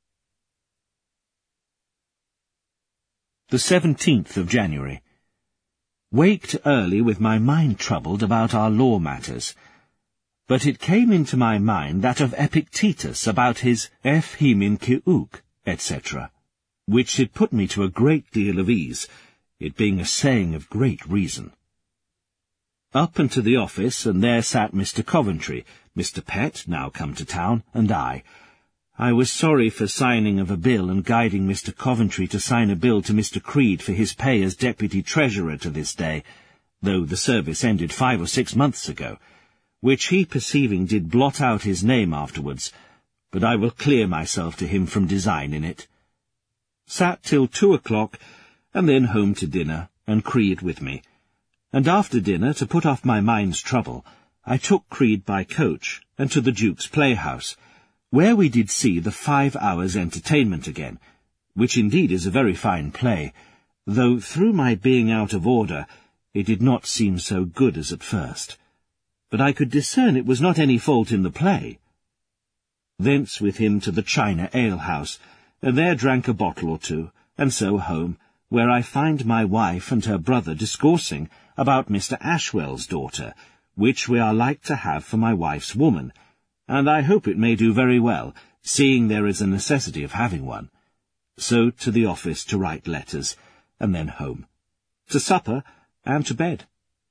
The seventeenth of January. Waked early with my mind troubled about our law matters, but it came into my mind that of Epictetus about his eph hemin keuk, et cetera, which did put me to a great deal of ease, it being a saying of great reason. Up and to the office, and there sat Mister Coventry, Mister Pett, now come to town, and I. I was sorry for signing of a bill and guiding Mister Coventry to sign a bill to Mister Creed for his pay as Deputy Treasurer to this day, though the service ended five or six months ago, which he perceiving did blot out his name afterwards, but I will clear myself to him from design in it. Sat till two o'clock, and then home to dinner, and Creed with me, and after dinner, to put off my mind's trouble, I took Creed by coach, and to the Duke's Playhouse, where we did see the Five Hours' Entertainment again, which indeed is a very fine play, though through my being out of order, it did not seem so good as at first. But I could discern it was not any fault in the play. Thence with him to the China Ale-house, and there drank a bottle or two, and so home, where I find my wife and her brother discoursing about Mister Ashwell's daughter, which we are like to have for my wife's woman, and I hope it may do very well, seeing there is a necessity of having one. So to the office to write letters, and then home. To supper, and to bed.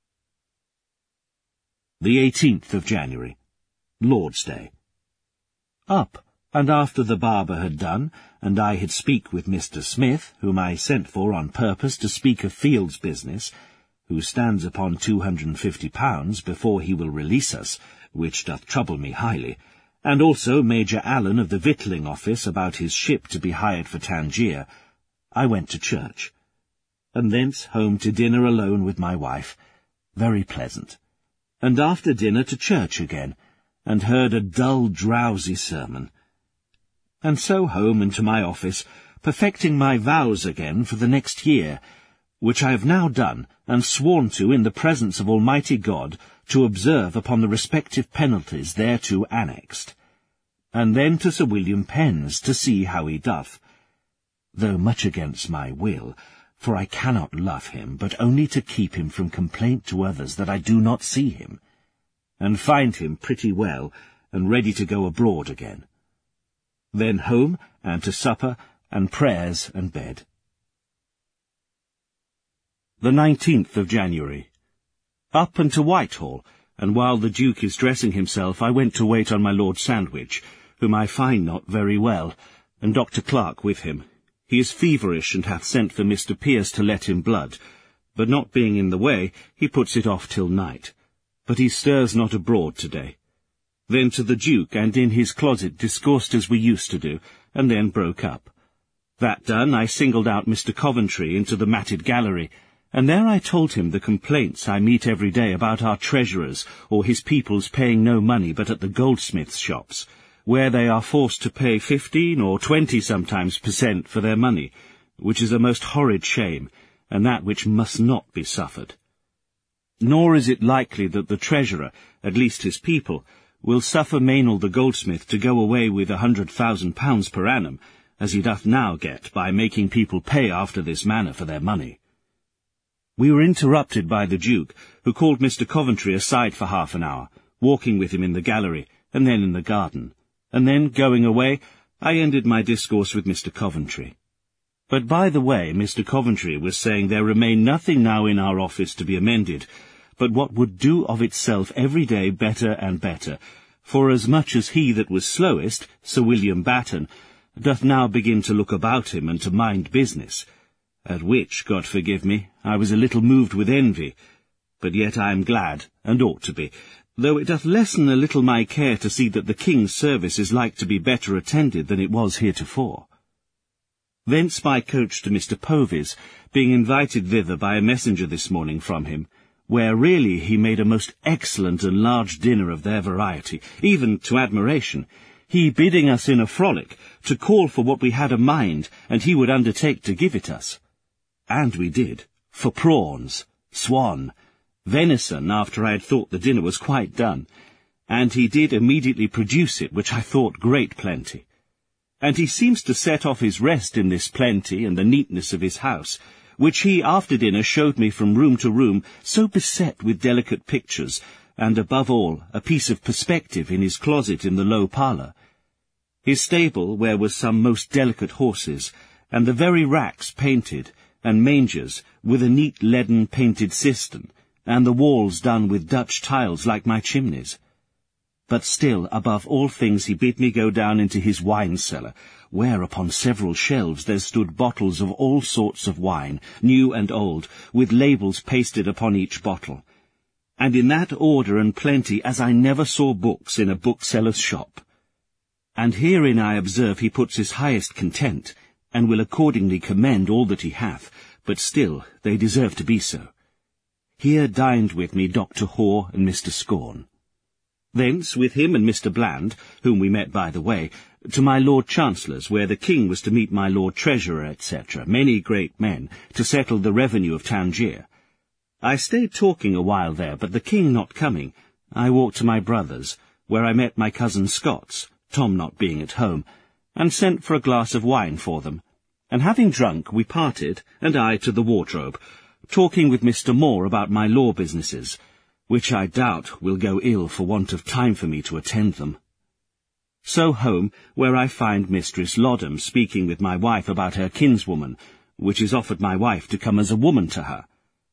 The eighteenth of January. Lord's Day. Up, and after the barber had done, and I had speak with Mister Smith, whom I sent for on purpose to speak of Field's business, who stands upon two hundred and fifty pounds before he will release us, which doth trouble me highly, and also Major Allen of the Victualling Office about his ship to be hired for Tangier, I went to church, and thence home to dinner alone with my wife, very pleasant, and after dinner to church again, and heard a dull, drowsy sermon, and so home and to my office, perfecting my vows again for the next year, which I have now done, and sworn to in the presence of Almighty God, to observe upon the respective penalties thereto annexed, and then to Sir William Penn's to see how he doth, though much against my will, for I cannot love him, but only to keep him from complaint to others that I do not see him, and find him pretty well, and ready to go abroad again. Then home, and to supper, and prayers, and bed. The nineteenth of January. Up and to Whitehall, and while the Duke is dressing himself, I went to wait on my Lord Sandwich, whom I find not very well, and Doctor Clark with him. He is feverish, and hath sent for Mister Pierce to let him blood, but not being in the way, he puts it off till night. But he stirs not abroad to-day. Then to the Duke, and in his closet discoursed as we used to do, and then broke up. That done, I singled out Mister Coventry into the matted gallery, and there I told him the complaints I meet every day about our treasurers, or his people's paying no money but at the goldsmiths' shops, where they are forced to pay fifteen or twenty sometimes per cent for their money, which is a most horrid shame, and that which must not be suffered. Nor is it likely that the treasurer, at least his people, will suffer Meynell the goldsmith to go away with a hundred thousand pounds per annum, as he doth now get by making people pay after this manner for their money. We were interrupted by the Duke, who called Mister Coventry aside for half an hour, walking with him in the gallery, and then in the garden, and then, going away, I ended my discourse with Mister Coventry. But by the way, Mister Coventry was saying there remained nothing now in our office to be amended, but what would do of itself every day better and better, for as much as he that was slowest, Sir William Batten, doth now begin to look about him and to mind business, at which, God forgive me, I was a little moved with envy, but yet I am glad, and ought to be, though it doth lessen a little my care to see that the King's service is like to be better attended than it was heretofore. Thence by coach to Mister Povy's, being invited thither by a messenger this morning from him, where really he made a most excellent and large dinner of their variety, even to admiration, he bidding us in a frolic to call for what we had a mind, and he would undertake to give it us. And we did, for prawns, swan, venison, after I had thought the dinner was quite done, and he did immediately produce it, which I thought great plenty. And he seems to set off his rest in this plenty and the neatness of his house, which he after dinner showed me from room to room, so beset with delicate pictures, and above all a piece of perspective in his closet in the low parlour. His stable, where was some most delicate horses, and the very racks painted, and mangers, with a neat leaden painted cistern, and the walls done with Dutch tiles like my chimneys. But still, above all things, he bid me go down into his wine-cellar, where upon several shelves there stood bottles of all sorts of wine, new and old, with labels pasted upon each bottle, and in that order and plenty as I never saw books in a bookseller's shop. And herein I observe he puts his highest content, and will accordingly commend all that he hath, but still they deserve to be so. Here dined with me Doctor Hoare and Mister Scorn. Thence, with him and Mister Bland, whom we met by the way, to my Lord Chancellor's, where the King was to meet my Lord Treasurer, et cetera, many great men, to settle the revenue of Tangier. I stayed talking a while there, but the King not coming, I walked to my brother's, where I met my cousin Scots, Tom not being at home, and sent for a glass of wine for them, and having drunk we parted, and I to the wardrobe, talking with Mister Moore about my law businesses, which I doubt will go ill for want of time for me to attend them. So home, where I find Mistress Loddham speaking with my wife about her kinswoman, which is offered my wife to come as a woman to her.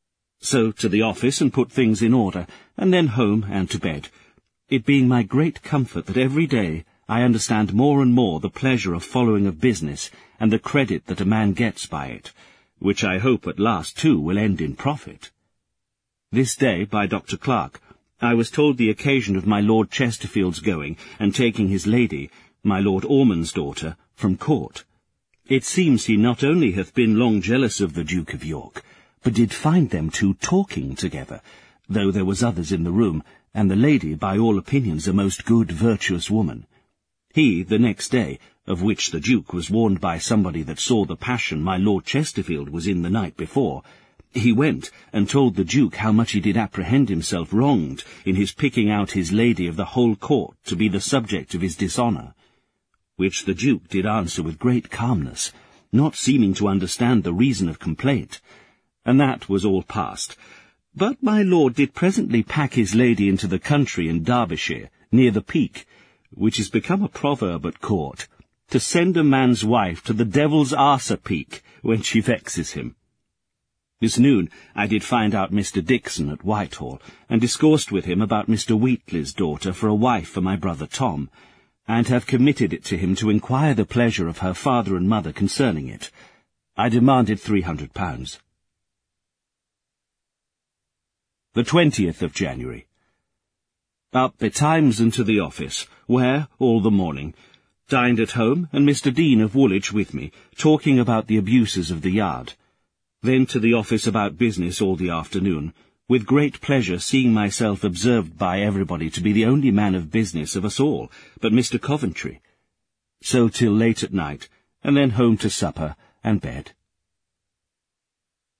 So to the office and put things in order, and then home and to bed, it being my great comfort that every day I understand more and more the pleasure of following of business, and the credit that a man gets by it, which I hope at last too will end in profit. This day, by Doctor Clarke, I was told the occasion of my Lord Chesterfield's going and taking his lady, my Lord Ormond's daughter, from court. It seems he not only hath been long jealous of the Duke of York, but did find them two talking together, though there was others in the room, and the lady, by all opinions, a most good, virtuous woman. He, the next day, of which the Duke was warned by somebody that saw the passion my Lord Chesterfield was in the night before, he went and told the Duke how much he did apprehend himself wronged in his picking out his lady of the whole court to be the subject of his dishonour, which the Duke did answer with great calmness, not seeming to understand the reason of complaint, and that was all past. But my lord did presently pack his lady into the country in Derbyshire, near the Peak, which is become a proverb at court, to send a man's wife to the devil's arse Peak when she vexes him. This noon I did find out Mister Dixon at Whitehall, and discoursed with him about Mister Wheatley's daughter for a wife for my brother Tom, and have committed it to him to inquire the pleasure of her father and mother concerning it. I demanded three hundred pounds. The twentieth of January. Up betimes and to the office, where, all the morning, dined at home, and Mister Dean of Woolwich with me, talking about the abuses of the yard. Then to the office about business all the afternoon, with great pleasure seeing myself observed by everybody to be the only man of business of us all, but Mister Coventry. So till late at night, and then home to supper and bed.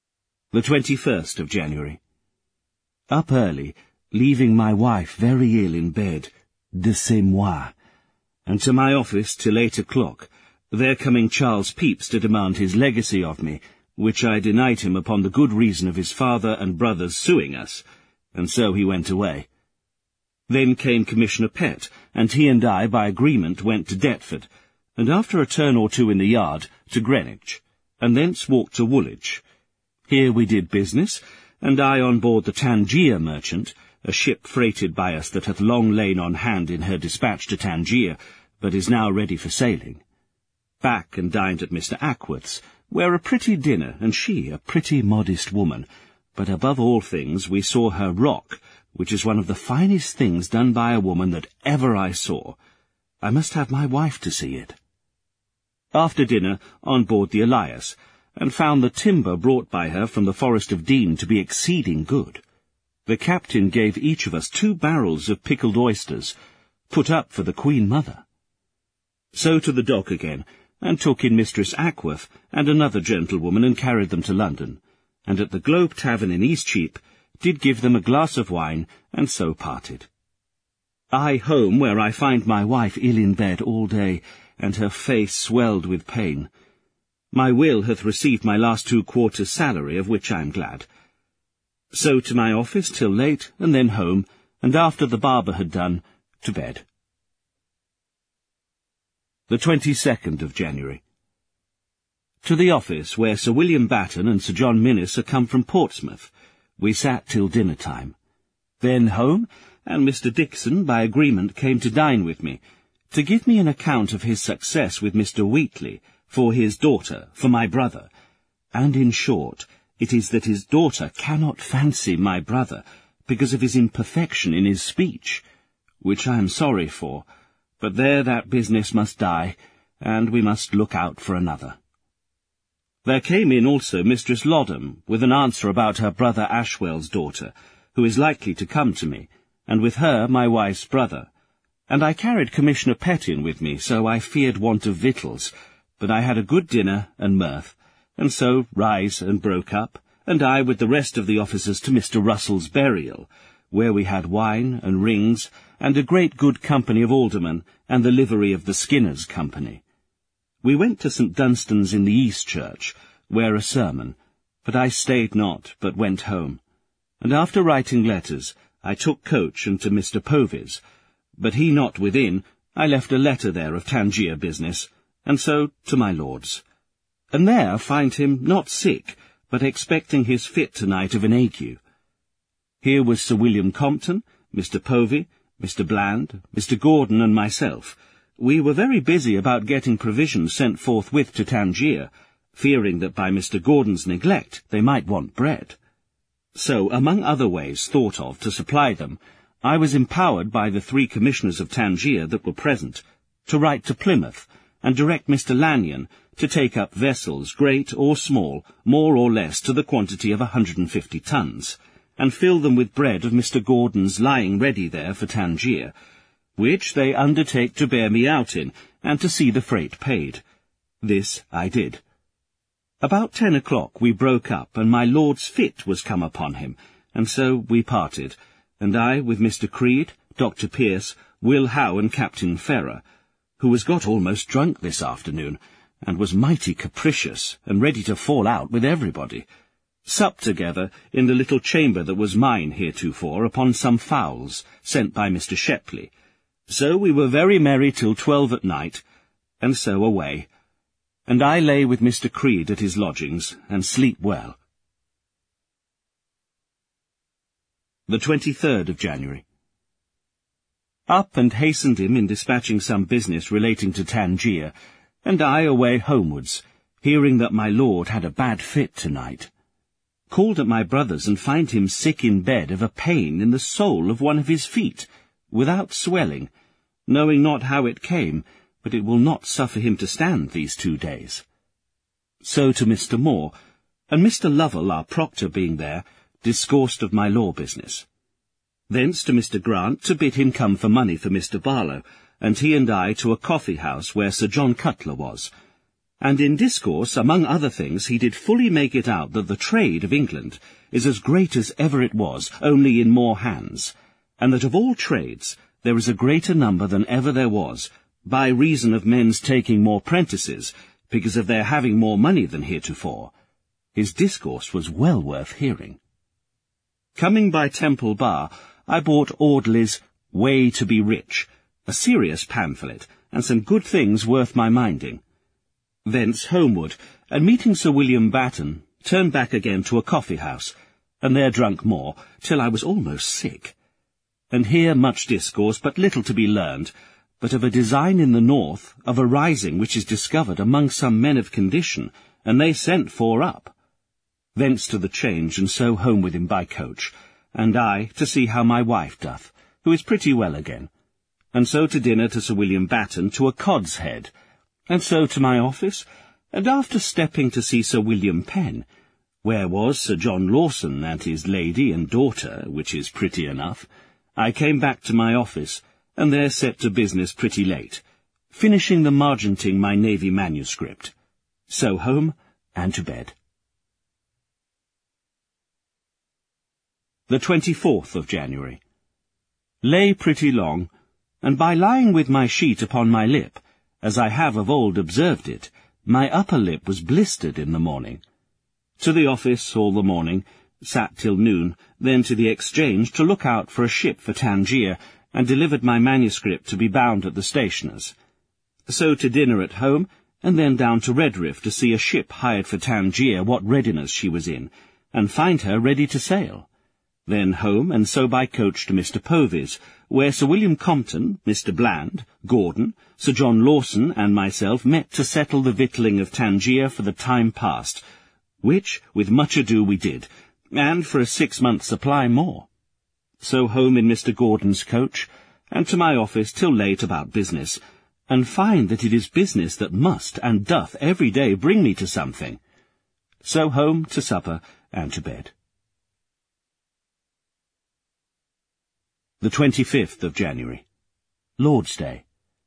The twenty-first of January. Up early, leaving my wife very ill in bed, de c'est moi, and to my office till eight o'clock, there coming Charles Pepys to demand his legacy of me, which I denied him upon the good reason of his father and brothers suing us, and so he went away. Then came Commissioner Pett, and he and I by agreement went to Deptford, and after a turn or two in the yard, to Greenwich, and thence walked to Woolwich. Here we did business, and I on board the Tangier Merchant, a ship freighted by us that hath long lain on hand in her dispatch to Tangier, but is now ready for sailing. Back and dined at Mister Ackworth's, where a pretty dinner, and she a pretty modest woman, but above all things we saw her rock, which is one of the finest things done by a woman that ever I saw. I must have my wife to see it. After dinner, on board the Elias, and found the timber brought by her from the Forest of Dean to be exceeding good. The captain gave each of us two barrels of pickled oysters, put up for the Queen Mother. So to the dock again, and took in Mistress Ackworth and another gentlewoman and carried them to London, and at the Globe Tavern in Eastcheap did give them a glass of wine, and so parted. I home, where I find my wife ill in bed all day, and her face swelled with pain. My Will hath received my last two quarters' salary, of which I am glad. So to my office till late, and then home, and after the barber had done, to bed. The twenty-second of January. To the office, where Sir William Batten and Sir John Minnis are come from Portsmouth. We sat till dinner-time. Then home, and Mister Dixon, by agreement, came to dine with me, to give me an account of his success with Mister Wheatley, for his daughter, for my brother, and in short, it is that his daughter cannot fancy my brother, because of his imperfection in his speech, which I am sorry for, but there that business must die, and we must look out for another. There came in also Mistress Loddham, with an answer about her brother Ashwell's daughter, who is likely to come to me, and with her my wife's brother. And I carried Commissioner Pett in with me, so I feared want of victuals, but I had a good dinner and mirth, and so rise and broke up, and I with the rest of the officers to Mister Russell's burial, where we had wine and rings, and a great good company of aldermen, and the livery of the Skinners' company. We went to St Dunstan's in the East Church, where a sermon, but I stayed not, but went home. And after writing letters, I took coach and to Mister Povy's, but he not within, I left a letter there of Tangier business, and so to my lord's. And there find him not sick, but expecting his fit tonight of an ague. Here was Sir William Compton, Mister Povey, Mister Bland, Mister Gordon, and myself. We were very busy about getting provisions sent forthwith to Tangier, fearing that by Mister Gordon's neglect they might want bread. So, among other ways thought of to supply them, I was empowered by the three commissioners of Tangier that were present to write to Plymouth, and direct Mister Lanyon to take up vessels, great or small, more or less to the quantity of a hundred and fifty tons, and fill them with bread of Mister Gordon's lying ready there for Tangier, which they undertake to bear me out in, and to see the freight paid. This I did. About ten o'clock we broke up, and my lord's fit was come upon him, and so we parted, and I with Mister Creed, Doctor Pierce, Will Howe, and Captain Ferrer, who was got almost drunk this afternoon, and was mighty capricious, and ready to fall out with everybody, supped together in the little chamber that was mine heretofore upon some fowls sent by Mister Shepley. So we were very merry till twelve at night, and so away, and I lay with Mister Creed at his lodgings, and sleep well. The twenty-third of January. Up and hastened him in dispatching some business relating to Tangier, and I away homewards, hearing that my lord had a bad fit tonight. Called at my brother's, and find him sick in bed of a pain in the sole of one of his feet, without swelling, knowing not how it came, but it will not suffer him to stand these two days. So to Mister Moore, and Mister Lovell, our proctor, being there, discoursed of my law business. Thence to Mister Grant to bid him come for money for Mister Barlow, and he and I to a coffee-house where Sir John Cutler was. and in discourse, among other things, he did fully make it out that the trade of England is as great as ever it was, only in more hands, and that of all trades there is a greater number than ever there was, by reason of men's taking more prentices, because of their having more money than heretofore. His discourse was well worth hearing. Coming by Temple Bar, I bought Audley's Way to be Rich, a serious pamphlet, and some good things worth my minding. Thence homeward, and meeting Sir William Batten, turned back again to a coffee-house, and there drunk more, till I was almost sick. And here much discourse, but little to be learned, but of a design in the north, of a rising which is discovered among some men of condition, and they sent for up. Thence to the Change, and so home with him by coach, and I to see how my wife doth, who is pretty well again, and so to dinner to Sir William Batten to a Cod's Head, and so to my office, and after stepping to see Sir William Penn, where was Sir John Lawson and his lady and daughter, which is pretty enough, I came back to my office, and there set to business pretty late, finishing the margenting my navy manuscript. So home and to bed. The twenty-fourth of January. Lay pretty long, and by lying with my sheet upon my lip, as I have of old observed it, my upper lip was blistered in the morning. To the office all the morning, sat till noon, then to the Exchange to look out for a ship for Tangier, and delivered my manuscript to be bound at the stationer's. So to dinner at home, and then down to Redriff to see a ship hired for Tangier what readiness she was in, and find her ready to sail. Then home, and so by coach to Mister Povy's, where Sir William Compton, Mister Bland, Gordon, Sir John Lawson, and myself met to settle the victualling of Tangier for the time past, which, with much ado, we did, and for a six-month supply more. So home in Mister Gordon's coach, and to my office till late about business, and find that it is business that must and doth every day bring me to something. So home to supper and to bed. The twenty-fifth of January. Lord's Day.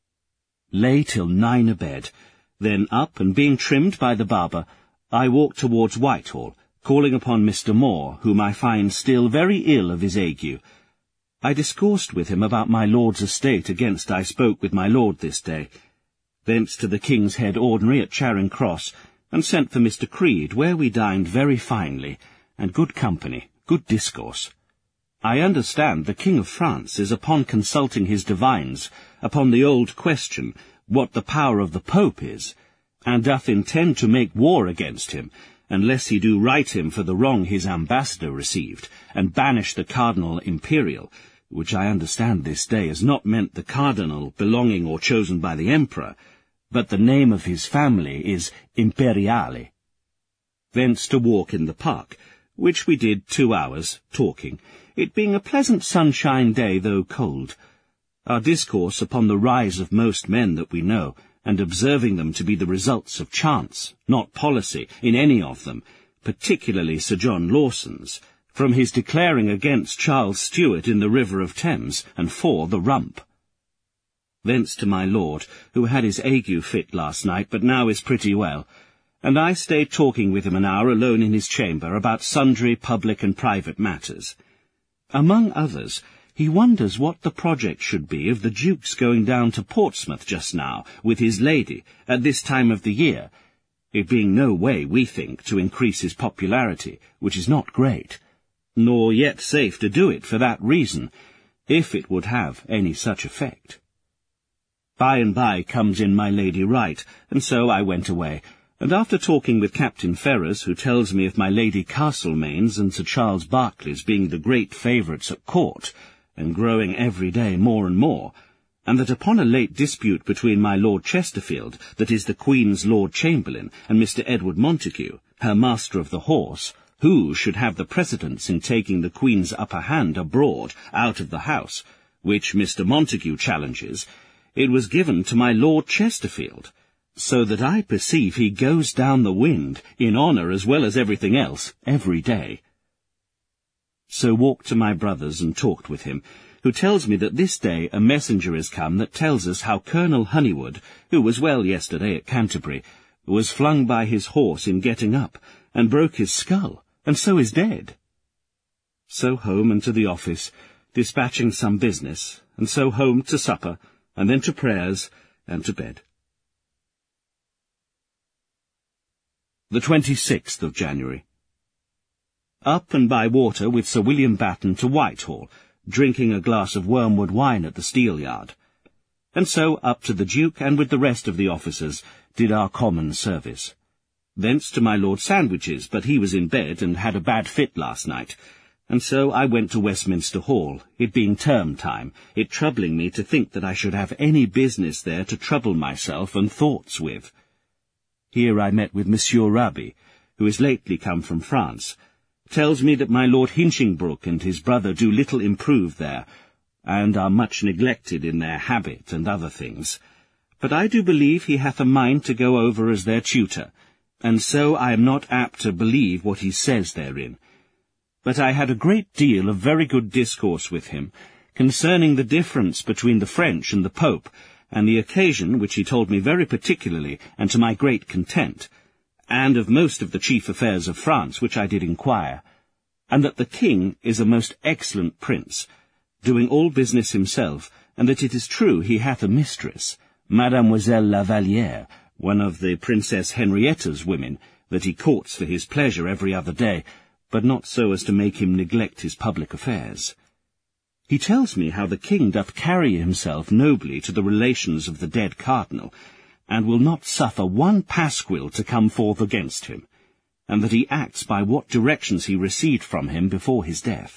Lay till nine abed, then up, and being trimmed by the barber, I walked towards Whitehall, calling upon Mister Moore, whom I find still very ill of his ague. I discoursed with him about my lord's estate against I spoke with my lord this day. Thence to the King's Head Ordinary at Charing Cross, and sent for Mister Creed, where we dined very finely, and good company, good discourse. I understand the King of France is upon consulting his divines upon the old question, what the power of the Pope is, and doth intend to make war against him, unless he do right him for the wrong his ambassador received, and banish the Cardinal Imperial, which I understand this day is not meant the cardinal belonging or chosen by the Emperor, but the name of his family is Imperiale. Thence to walk in the park, which we did two hours, talking, it being a pleasant sunshine day, though cold. Our discourse upon the rise of most men that we know, and observing them to be the results of chance, not policy, in any of them, particularly Sir John Lawson's, from his declaring against Charles Stuart in the river of Thames, and for the Rump. Thence to my lord, who had his ague fit last night, but now is pretty well, and I stayed talking with him an hour alone in his chamber about sundry public and private matters. Among others, he wonders what the project should be of the Duke's going down to Portsmouth just now, with his lady, at this time of the year, it being no way, we think, to increase his popularity, which is not great, nor yet safe to do it for that reason, if it would have any such effect. By and by comes in my Lady Wright, and so I went away, and after talking with Captain Ferrers, who tells me of my Lady Castlemaine's and Sir Charles Berkeley's being the great favourites at court, and growing every day more and more, and that upon a late dispute between my Lord Chesterfield, that is the Queen's Lord Chamberlain, and Mister Edward Montague, her Master of the Horse, who should have the precedence in taking the Queen's upper hand abroad, out of the house, which Mister Montague challenges, it was given to my Lord Chesterfield, so that I perceive he goes down the wind, in honour as well as everything else, every day. So walked to my brother's and talked with him, who tells me that this day a messenger is come that tells us how Colonel Honeywood, who was well yesterday at Canterbury, was flung by his horse in getting up, and broke his skull, and so is dead. So home and to the office, dispatching some business, and so home to supper, and then to prayers, and to bed. The twenty-sixth of January. Up and by water with Sir William Batten to Whitehall, drinking a glass of wormwood wine at the Steelyard. And so up to the Duke, and with the rest of the officers, did our common service. Thence to my Lord Sandwich's, but he was in bed, and had a bad fit last night, and so I went to Westminster Hall, it being term time, it troubling me to think that I should have any business there to trouble myself and thoughts with. Here I met with Monsieur Raby, who is lately come from France, tells me that my Lord Hinchingbroke and his brother do little improve there, and are much neglected in their habit and other things. But I do believe he hath a mind to go over as their tutor, and so I am not apt to believe what he says therein. But I had a great deal of very good discourse with him, concerning the difference between the French and the Pope, and the occasion, which he told me very particularly, and to my great content, and of most of the chief affairs of France, which I did inquire, and that the king is a most excellent prince, doing all business himself, and that it is true he hath a mistress, Mademoiselle La Valliere, one of the Princess Henrietta's women, that he courts for his pleasure every other day, but not so as to make him neglect his public affairs. He tells me how the king doth carry himself nobly to the relations of the dead cardinal, and will not suffer one pasquill to come forth against him, and that he acts by what directions he received from him before his death.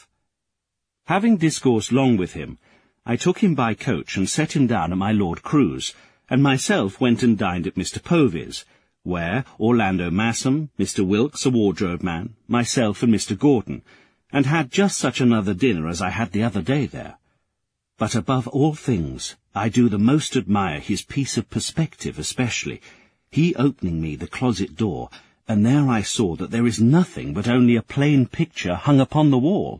Having discoursed long with him, I took him by coach and set him down at my Lord Crewe's, and myself went and dined at Mister Povy's, where Orlando Massam, Mister Wilkes, a wardrobe man, myself and Mister Gordon, and had just such another dinner as I had the other day there. But above all things, I do the most admire his piece of perspective especially, he opening me the closet door, and there I saw that there is nothing but only a plain picture hung upon the wall.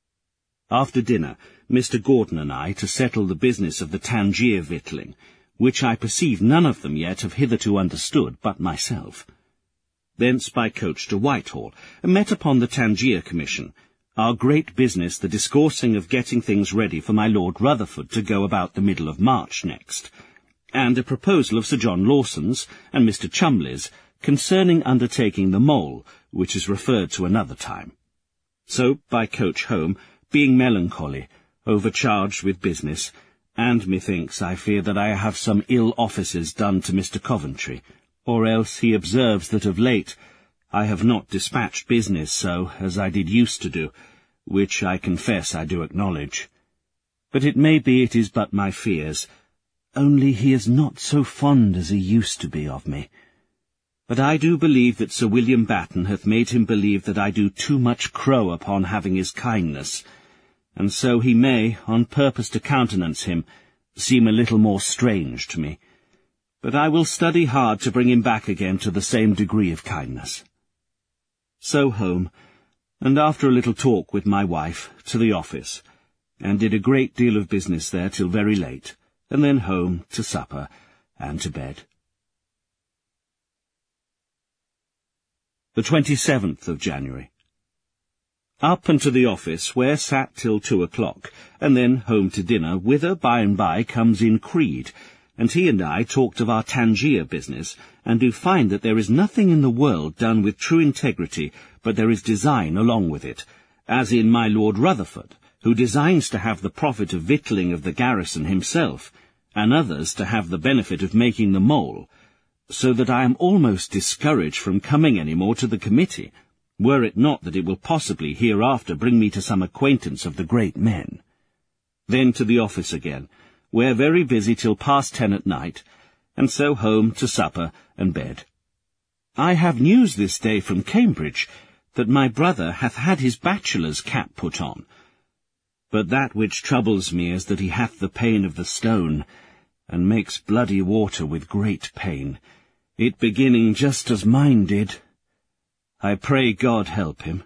After dinner, Mister Gordon and I to settle the business of the Tangier victualling, which I perceive none of them yet have hitherto understood but myself. Thence by coach to Whitehall, and met upon the Tangier Commission, our great business the discoursing of getting things ready for my Lord Rutherford to go about the middle of March next, and a proposal of Sir John Lawson's and Mister Chumley's concerning undertaking the Mole, which is referred to another time. So by coach home, being melancholy, overcharged with business, and methinks I fear that I have some ill offices done to Mister Coventry, or else he observes that of late I have not dispatched business so as I did used to do, which I confess I do acknowledge. But it may be it is but my fears, only he is not so fond as he used to be of me. But I do believe that Sir William Batten hath made him believe that I do too much crow upon having his kindness, and so he may, on purpose to countenance him, seem a little more strange to me. But I will study hard to bring him back again to the same degree of kindness. So home, and after a little talk with my wife, to the office, and did a great deal of business there till very late, and then home to supper and to bed. The twenty-seventh of January. Up and to the office, where sat till two o'clock, and then home to dinner, whither by and by comes in Creed, and he and I talked of our Tangier business, and do find that there is nothing in the world done with true integrity, but there is design along with it, as in my Lord Rutherford, who designs to have the profit of victualling of the garrison himself, and others to have the benefit of making the Mole, so that I am almost discouraged from coming any more to the committee, were it not that it will possibly hereafter bring me to some acquaintance of the great men. Then to the office again, where very busy till past ten at night, and so home to supper and bed. I have news this day from Cambridge, that my brother hath had his bachelor's cap put on. But that which troubles me is that he hath the pain of the stone, and makes bloody water with great pain, it beginning just as mine did. I pray God help him.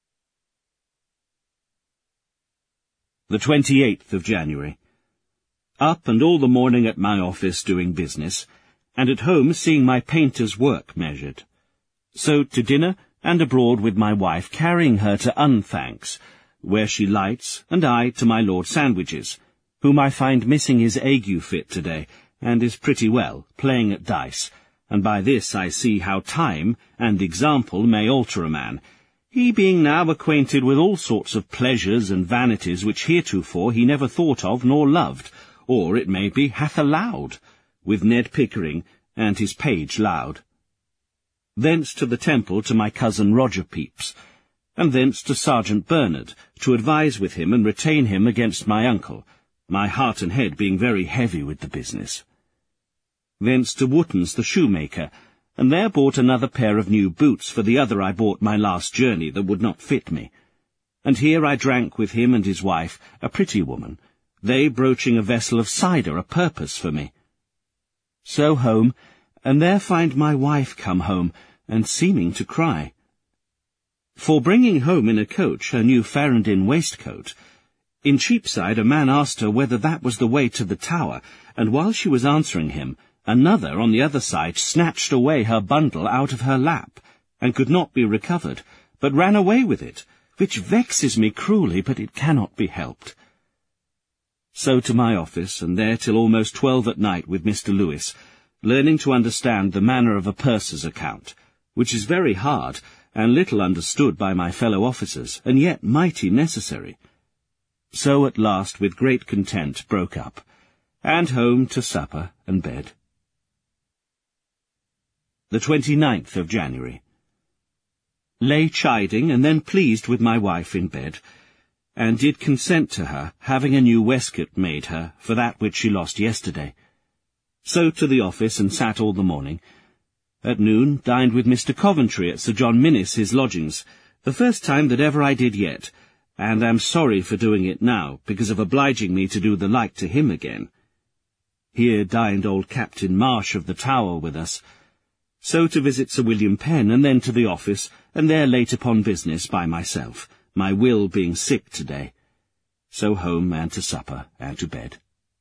The twenty-eighth of January. Up and all the morning at my office doing business, and at home seeing my painter's work measured. So to dinner, and abroad with my wife, carrying her to Unthanks, where she lights, and I to my Lord Sandwich's, whom I find missing his ague fit today, and is pretty well, playing at dice, and by this I see how time and example may alter a man, he being now acquainted with all sorts of pleasures and vanities which heretofore he never thought of nor loved, or, it may be, hath allowed, with Ned Pickering and his page Loud. Thence to the Temple to my cousin Roger Pepys, and thence to Sergeant Bernard, to advise with him and retain him against my uncle, my heart and head being very heavy with the business. Thence to Wootton's the shoemaker, and there bought another pair of new boots for the other I bought my last journey that would not fit me. And here I drank with him and his wife, a pretty woman, they broaching a vessel of cider a purpose for me. So home, and there find my wife come home, and seeming to cry. For bringing home in a coach her new Farrandin waistcoat, in Cheapside a man asked her whether that was the way to the Tower, and while she was answering him, another on the other side snatched away her bundle out of her lap, and could not be recovered, but ran away with it, which vexes me cruelly, but it cannot be helped. So to my office, and there till almost twelve at night with Mister Lewis, learning to understand the manner of a purser's account, which is very hard, and little understood by my fellow officers, and yet mighty necessary. So at last with great content broke up, and home to supper and bed. The twenty-ninth of January. Lay chiding, and then pleased with my wife in bed, and did consent to her having a new waistcoat made her for that which she lost yesterday. So to the office, and sat all the morning. At noon dined with Mister Coventry at Sir John Minnis his lodgings, the first time that ever I did yet, and am sorry for doing it now, because of obliging me to do the like to him again. Here dined old Captain Marsh of the Tower with us. So to visit Sir William Penn, and then to the office, and there late upon business by myself, my Will being sick to-day. So home, and to supper, and to bed.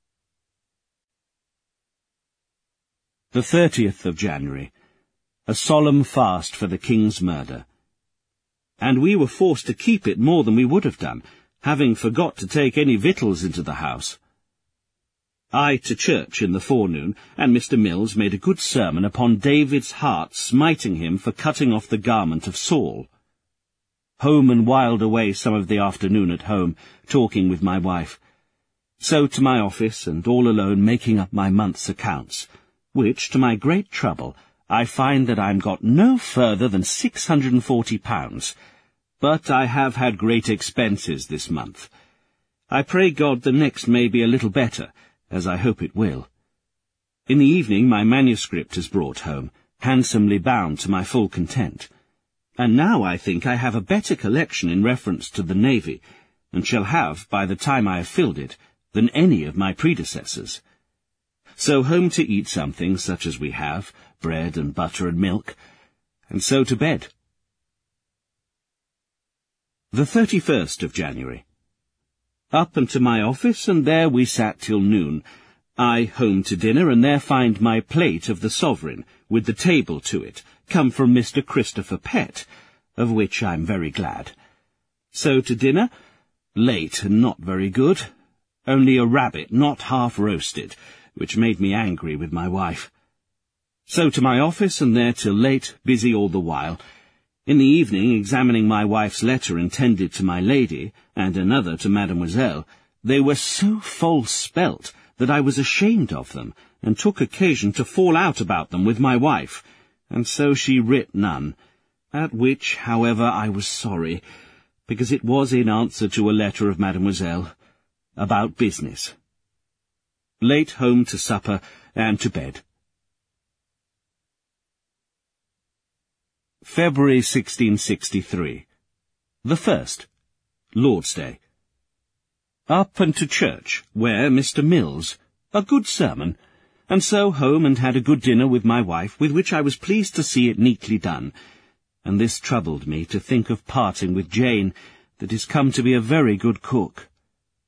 The thirtieth of January. A solemn fast for the King's murder. And we were forced to keep it more than we would have done, having forgot to take any victuals into the house. I to church in the forenoon, and Mister Mills made a good sermon upon David's heart smiting him for cutting off the garment of Saul. Home and wiled away some of the afternoon at home, talking with my wife. So to my office, and all alone making up my month's accounts, which, to my great trouble, I find that I'm got no further than six hundred and forty pounds, but I have had great expenses this month. I pray God the next may be a little better, as I hope it will. In the evening my manuscript is brought home, handsomely bound to my full content, and now I think I have a better collection in reference to the Navy, and shall have, by the time I have filled it, than any of my predecessors. So home to eat something such as we have, bread and butter and milk, and so to bed. The thirty-first of January. Up and to my office, and there we sat till noon. I home to dinner, and there find my plate of the Sovereign, with the table to it, come from Mister Christopher Pett, of which I am very glad. So to dinner, late and not very good, only a rabbit not half roasted, which made me angry with my wife. So to my office, and there till late, busy all the while. In the evening, examining my wife's letter intended to my lady, and another to Mademoiselle, they were so false spelt that I was ashamed of them, and took occasion to fall out about them with my wife, and so she writ none, at which, however, I was sorry, because it was in answer to a letter of Mademoiselle, about business. Late home to supper, and to bed. February sixteen sixty-three. The first. Lord's Day. Up and to church, where Mister Mills, a good sermon, and so home and had a good dinner with my wife, with which I was pleased to see it neatly done, and this troubled me to think of parting with Jane, that is come to be a very good cook.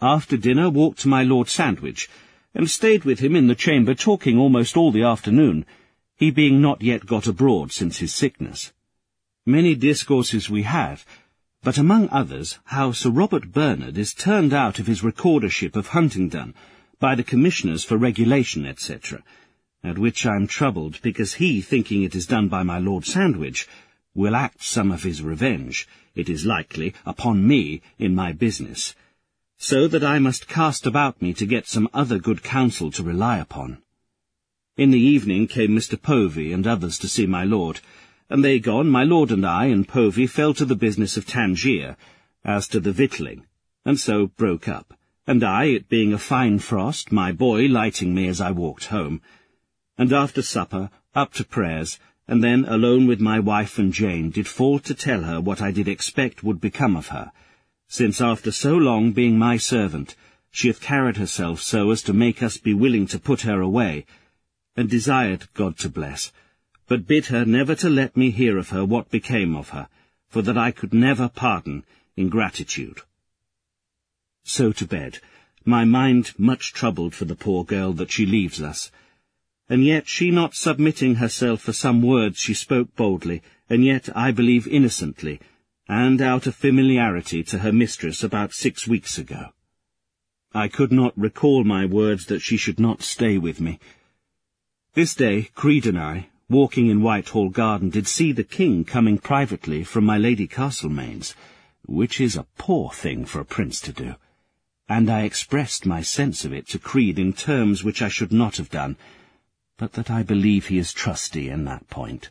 After dinner walked to my Lord Sandwich, and stayed with him in the chamber talking almost all the afternoon, he being not yet got abroad since his sickness. Many discourses we had, but among others how Sir Robert Bernard is turned out of his recordership of Huntingdon by the Commissioners for Regulation, et cetera, at which I am troubled, because he, thinking it is done by my Lord Sandwich, will act some of his revenge, it is likely, upon me in my business, so that I must cast about me to get some other good counsel to rely upon. In the evening came Mister Povey and others to see my lord, and they gone, my lord and I and Povey fell to the business of Tangier, as to the victualling, and so broke up, and I, it being a fine frost, my boy lighting me as I walked home, and after supper up to prayers, and then alone with my wife and Jane did fall to tell her what I did expect would become of her, since after so long being my servant, she hath carried herself so as to make us be willing to put her away, and desired God to bless, but bid her never to let me hear of her what became of her, for that I could never pardon ingratitude. So to bed, my mind much troubled for the poor girl that she leaves us, and yet she not submitting herself for some words she spoke boldly, and yet I believe innocently, and out of familiarity to her mistress about six weeks ago. I could not recall my words that she should not stay with me. This day Creed and I, walking in Whitehall Garden, did see the king coming privately from my Lady Castlemaine's, which is a poor thing for a prince to do, and I expressed my sense of it to Creed in terms which I should not have done, but that I believe he is trusty in that point.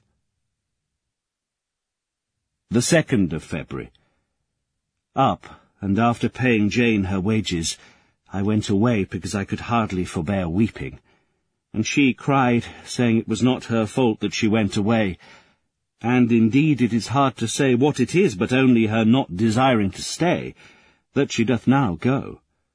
The second of February. Up, and after paying Jane her wages, I went away because I could hardly forbear weeping, and she cried, saying it was not her fault that she went away, and indeed it is hard to say what it is but only her not desiring to stay, that she doth now go.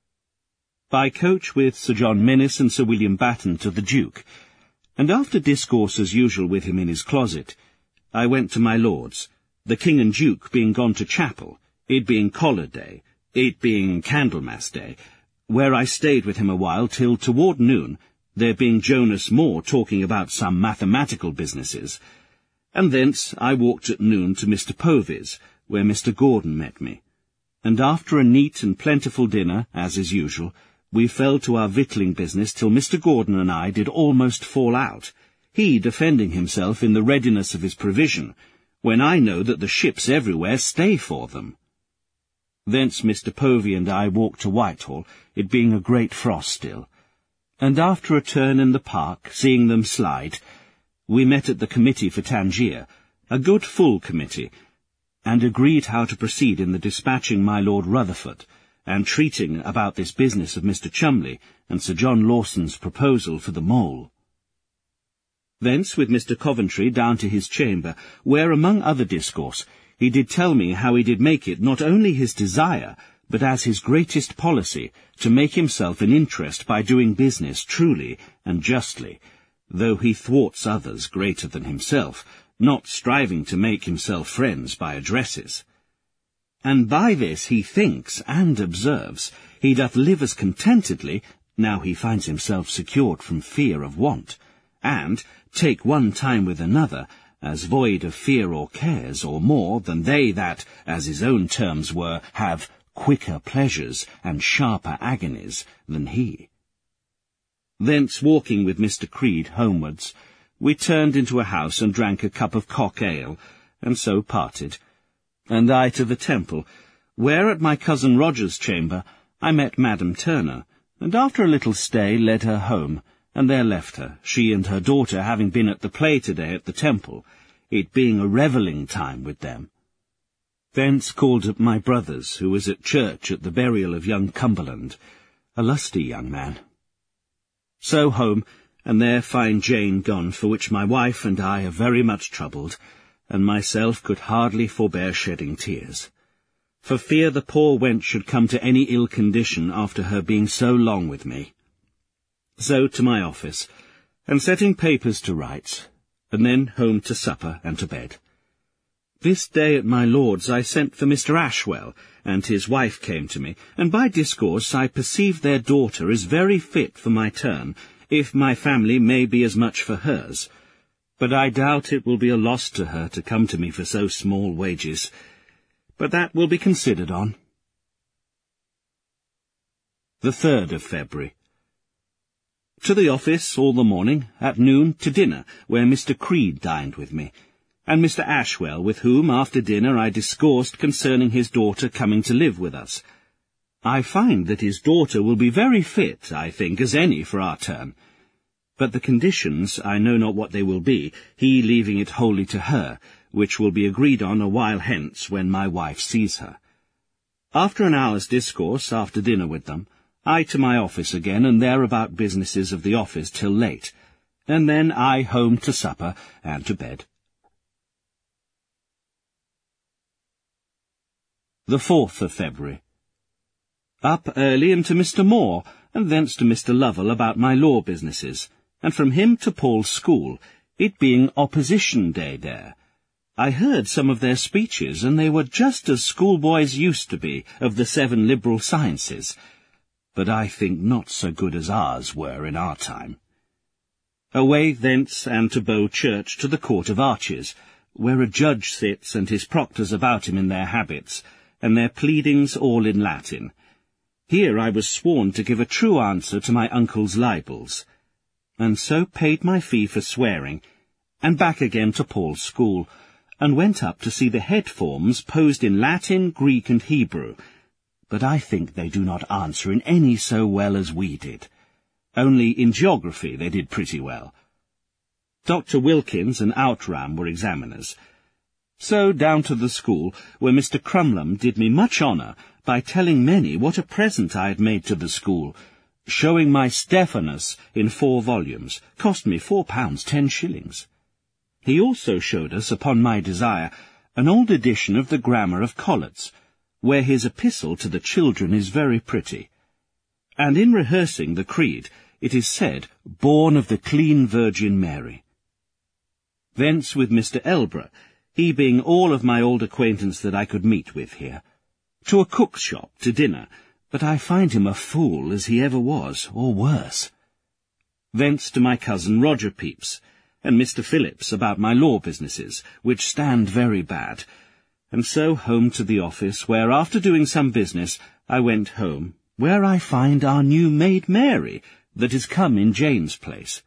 By coach with Sir John Menis and Sir William Batten to the Duke, and after discourse as usual with him in his closet, I went to my lord's, the King and Duke being gone to chapel, it being Collar Day, it being Candlemas Day, where I stayed with him a while till toward noon, there being Jonas Moore talking about some mathematical businesses, and thence I walked at noon to Mister Povey's, where Mister Gordon met me, and after a neat and plentiful dinner, as is usual, we fell to our victualling business till Mister Gordon and I did almost fall out, he defending himself in the readiness of his provision, when I know that the ships everywhere stay for them. Thence Mister Povey and I walked to Whitehall, it being a great frost still, and after a turn in the park, seeing them slide, we met at the committee for Tangier, a good full committee, and agreed how to proceed in the dispatching my Lord Rutherford, and treating about this business of Mister Chumley and Sir John Lawson's proposal for the mole. Thence with Mister Coventry down to his chamber, where, among other discourse, he did tell me how he did make it not only his desire, but as his greatest policy, to make himself an interest by doing business truly and justly, though he thwarts others greater than himself, not striving to make himself friends by addresses. And by this he thinks and observes he doth live as contentedly, now he finds himself secured from fear of want, and take one time with another, as void of fear or cares, or more than they that, as his own terms were, have quicker pleasures and sharper agonies than he. Thence, walking with Mister Creed homewards, we turned into a house and drank a cup of cock ale, and so parted, and I to the Temple, where at my cousin Roger's chamber I met Madam Turner, and after a little stay led her home, and there left her, she and her daughter having been at the play today at the Temple, it being a revelling time with them. Thence called at my brother's, who was at church at the burial of young Cumberland, a lusty young man. So home, and there find Jane gone, for which my wife and I are very much troubled, and myself could hardly forbear shedding tears, for fear the poor wench should come to any ill condition after her being so long with me. So to my office, and setting papers to rights, and then home to supper and to bed. This day at my lord's I sent for Mister Ashwell, and his wife came to me, and by discourse I perceive their daughter is very fit for my turn, if my family may be as much for hers. But I doubt it will be a loss to her to come to me for so small wages. But that will be considered on. The third of February. To the office all the morning, at noon to dinner, where Mister Creed dined with me, and Mister Ashwell, with whom, after dinner, I discoursed concerning his daughter coming to live with us. I find that his daughter will be very fit, I think, as any for our turn. But the conditions, I know not what they will be, he leaving it wholly to her, which will be agreed on a while hence, when my wife sees her. After an hour's discourse, after dinner with them, I to my office again, and there about businesses of the office till late, and then I home to supper and to bed. The fourth of February. Up early and to Mister Moore, and thence to Mister Lovell about my law businesses, and from him to Paul's school, it being opposition day there. I heard some of their speeches, and they were just as schoolboys used to be of the seven liberal sciences, but I think not so good as ours were in our time. Away thence and to Bow Church to the Court of Arches, where a judge sits and his proctors about him in their habits, and their pleadings all in Latin. Here I was sworn to give a true answer to my uncle's libels, and so paid my fee for swearing, and back again to Paul's school, and went up to see the head forms posed in Latin, Greek, and Hebrew, but I think they do not answer in any so well as we did. Only in geography they did pretty well. Doctor Wilkins and Outram were examiners. So down to the school, where Mister Crumlum did me much honour by telling many what a present I had made to the school, showing my Stephanus in four volumes, cost me four pounds ten shillings. He also showed us, upon my desire, an old edition of the Grammar of Colletts, where his epistle to the children is very pretty. And in rehearsing the Creed, it is said, born of the clean Virgin Mary. Thence with Mister Elborough, he being all of my old acquaintance that I could meet with here, to a cook's shop to dinner, but I find him a fool as he ever was, or worse. Thence to my cousin Roger Pepys, and Mister Phillips about my law businesses, which stand very bad, and so home to the office, where after doing some business I went home, where I find our new maid Mary, that is come in Jane's place.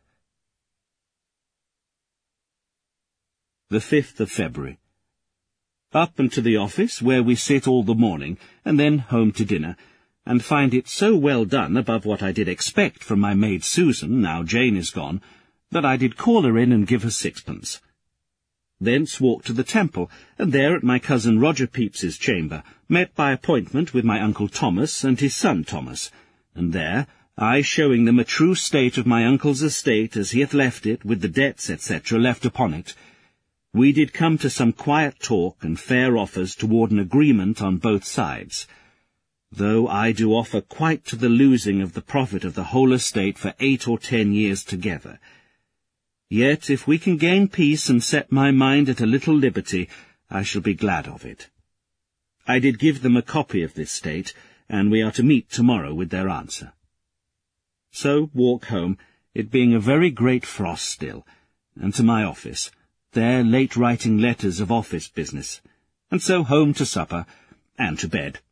The fifth of February. Up and to the office, where we sit all the morning, and then home to dinner, and find it so well done above what I did expect from my maid Susan, now Jane is gone, that I did call her in and give her sixpence. Thence walked to the Temple, and there at my cousin Roger Pepys's chamber, met by appointment with my uncle Thomas and his son Thomas, and there, I showing them a true state of my uncle's estate as he hath left it, with the debts, et cetera, left upon it, we did come to some quiet talk and fair offers toward an agreement on both sides, though I do offer quite to the losing of the profit of the whole estate for eight or ten years together. Yet if we can gain peace and set my mind at a little liberty, I shall be glad of it. I did give them a copy of this state, and we are to meet tomorrow with their answer. So walk home, it being a very great frost still, and to my office, there late writing letters of office business, and so home to supper, and to bed.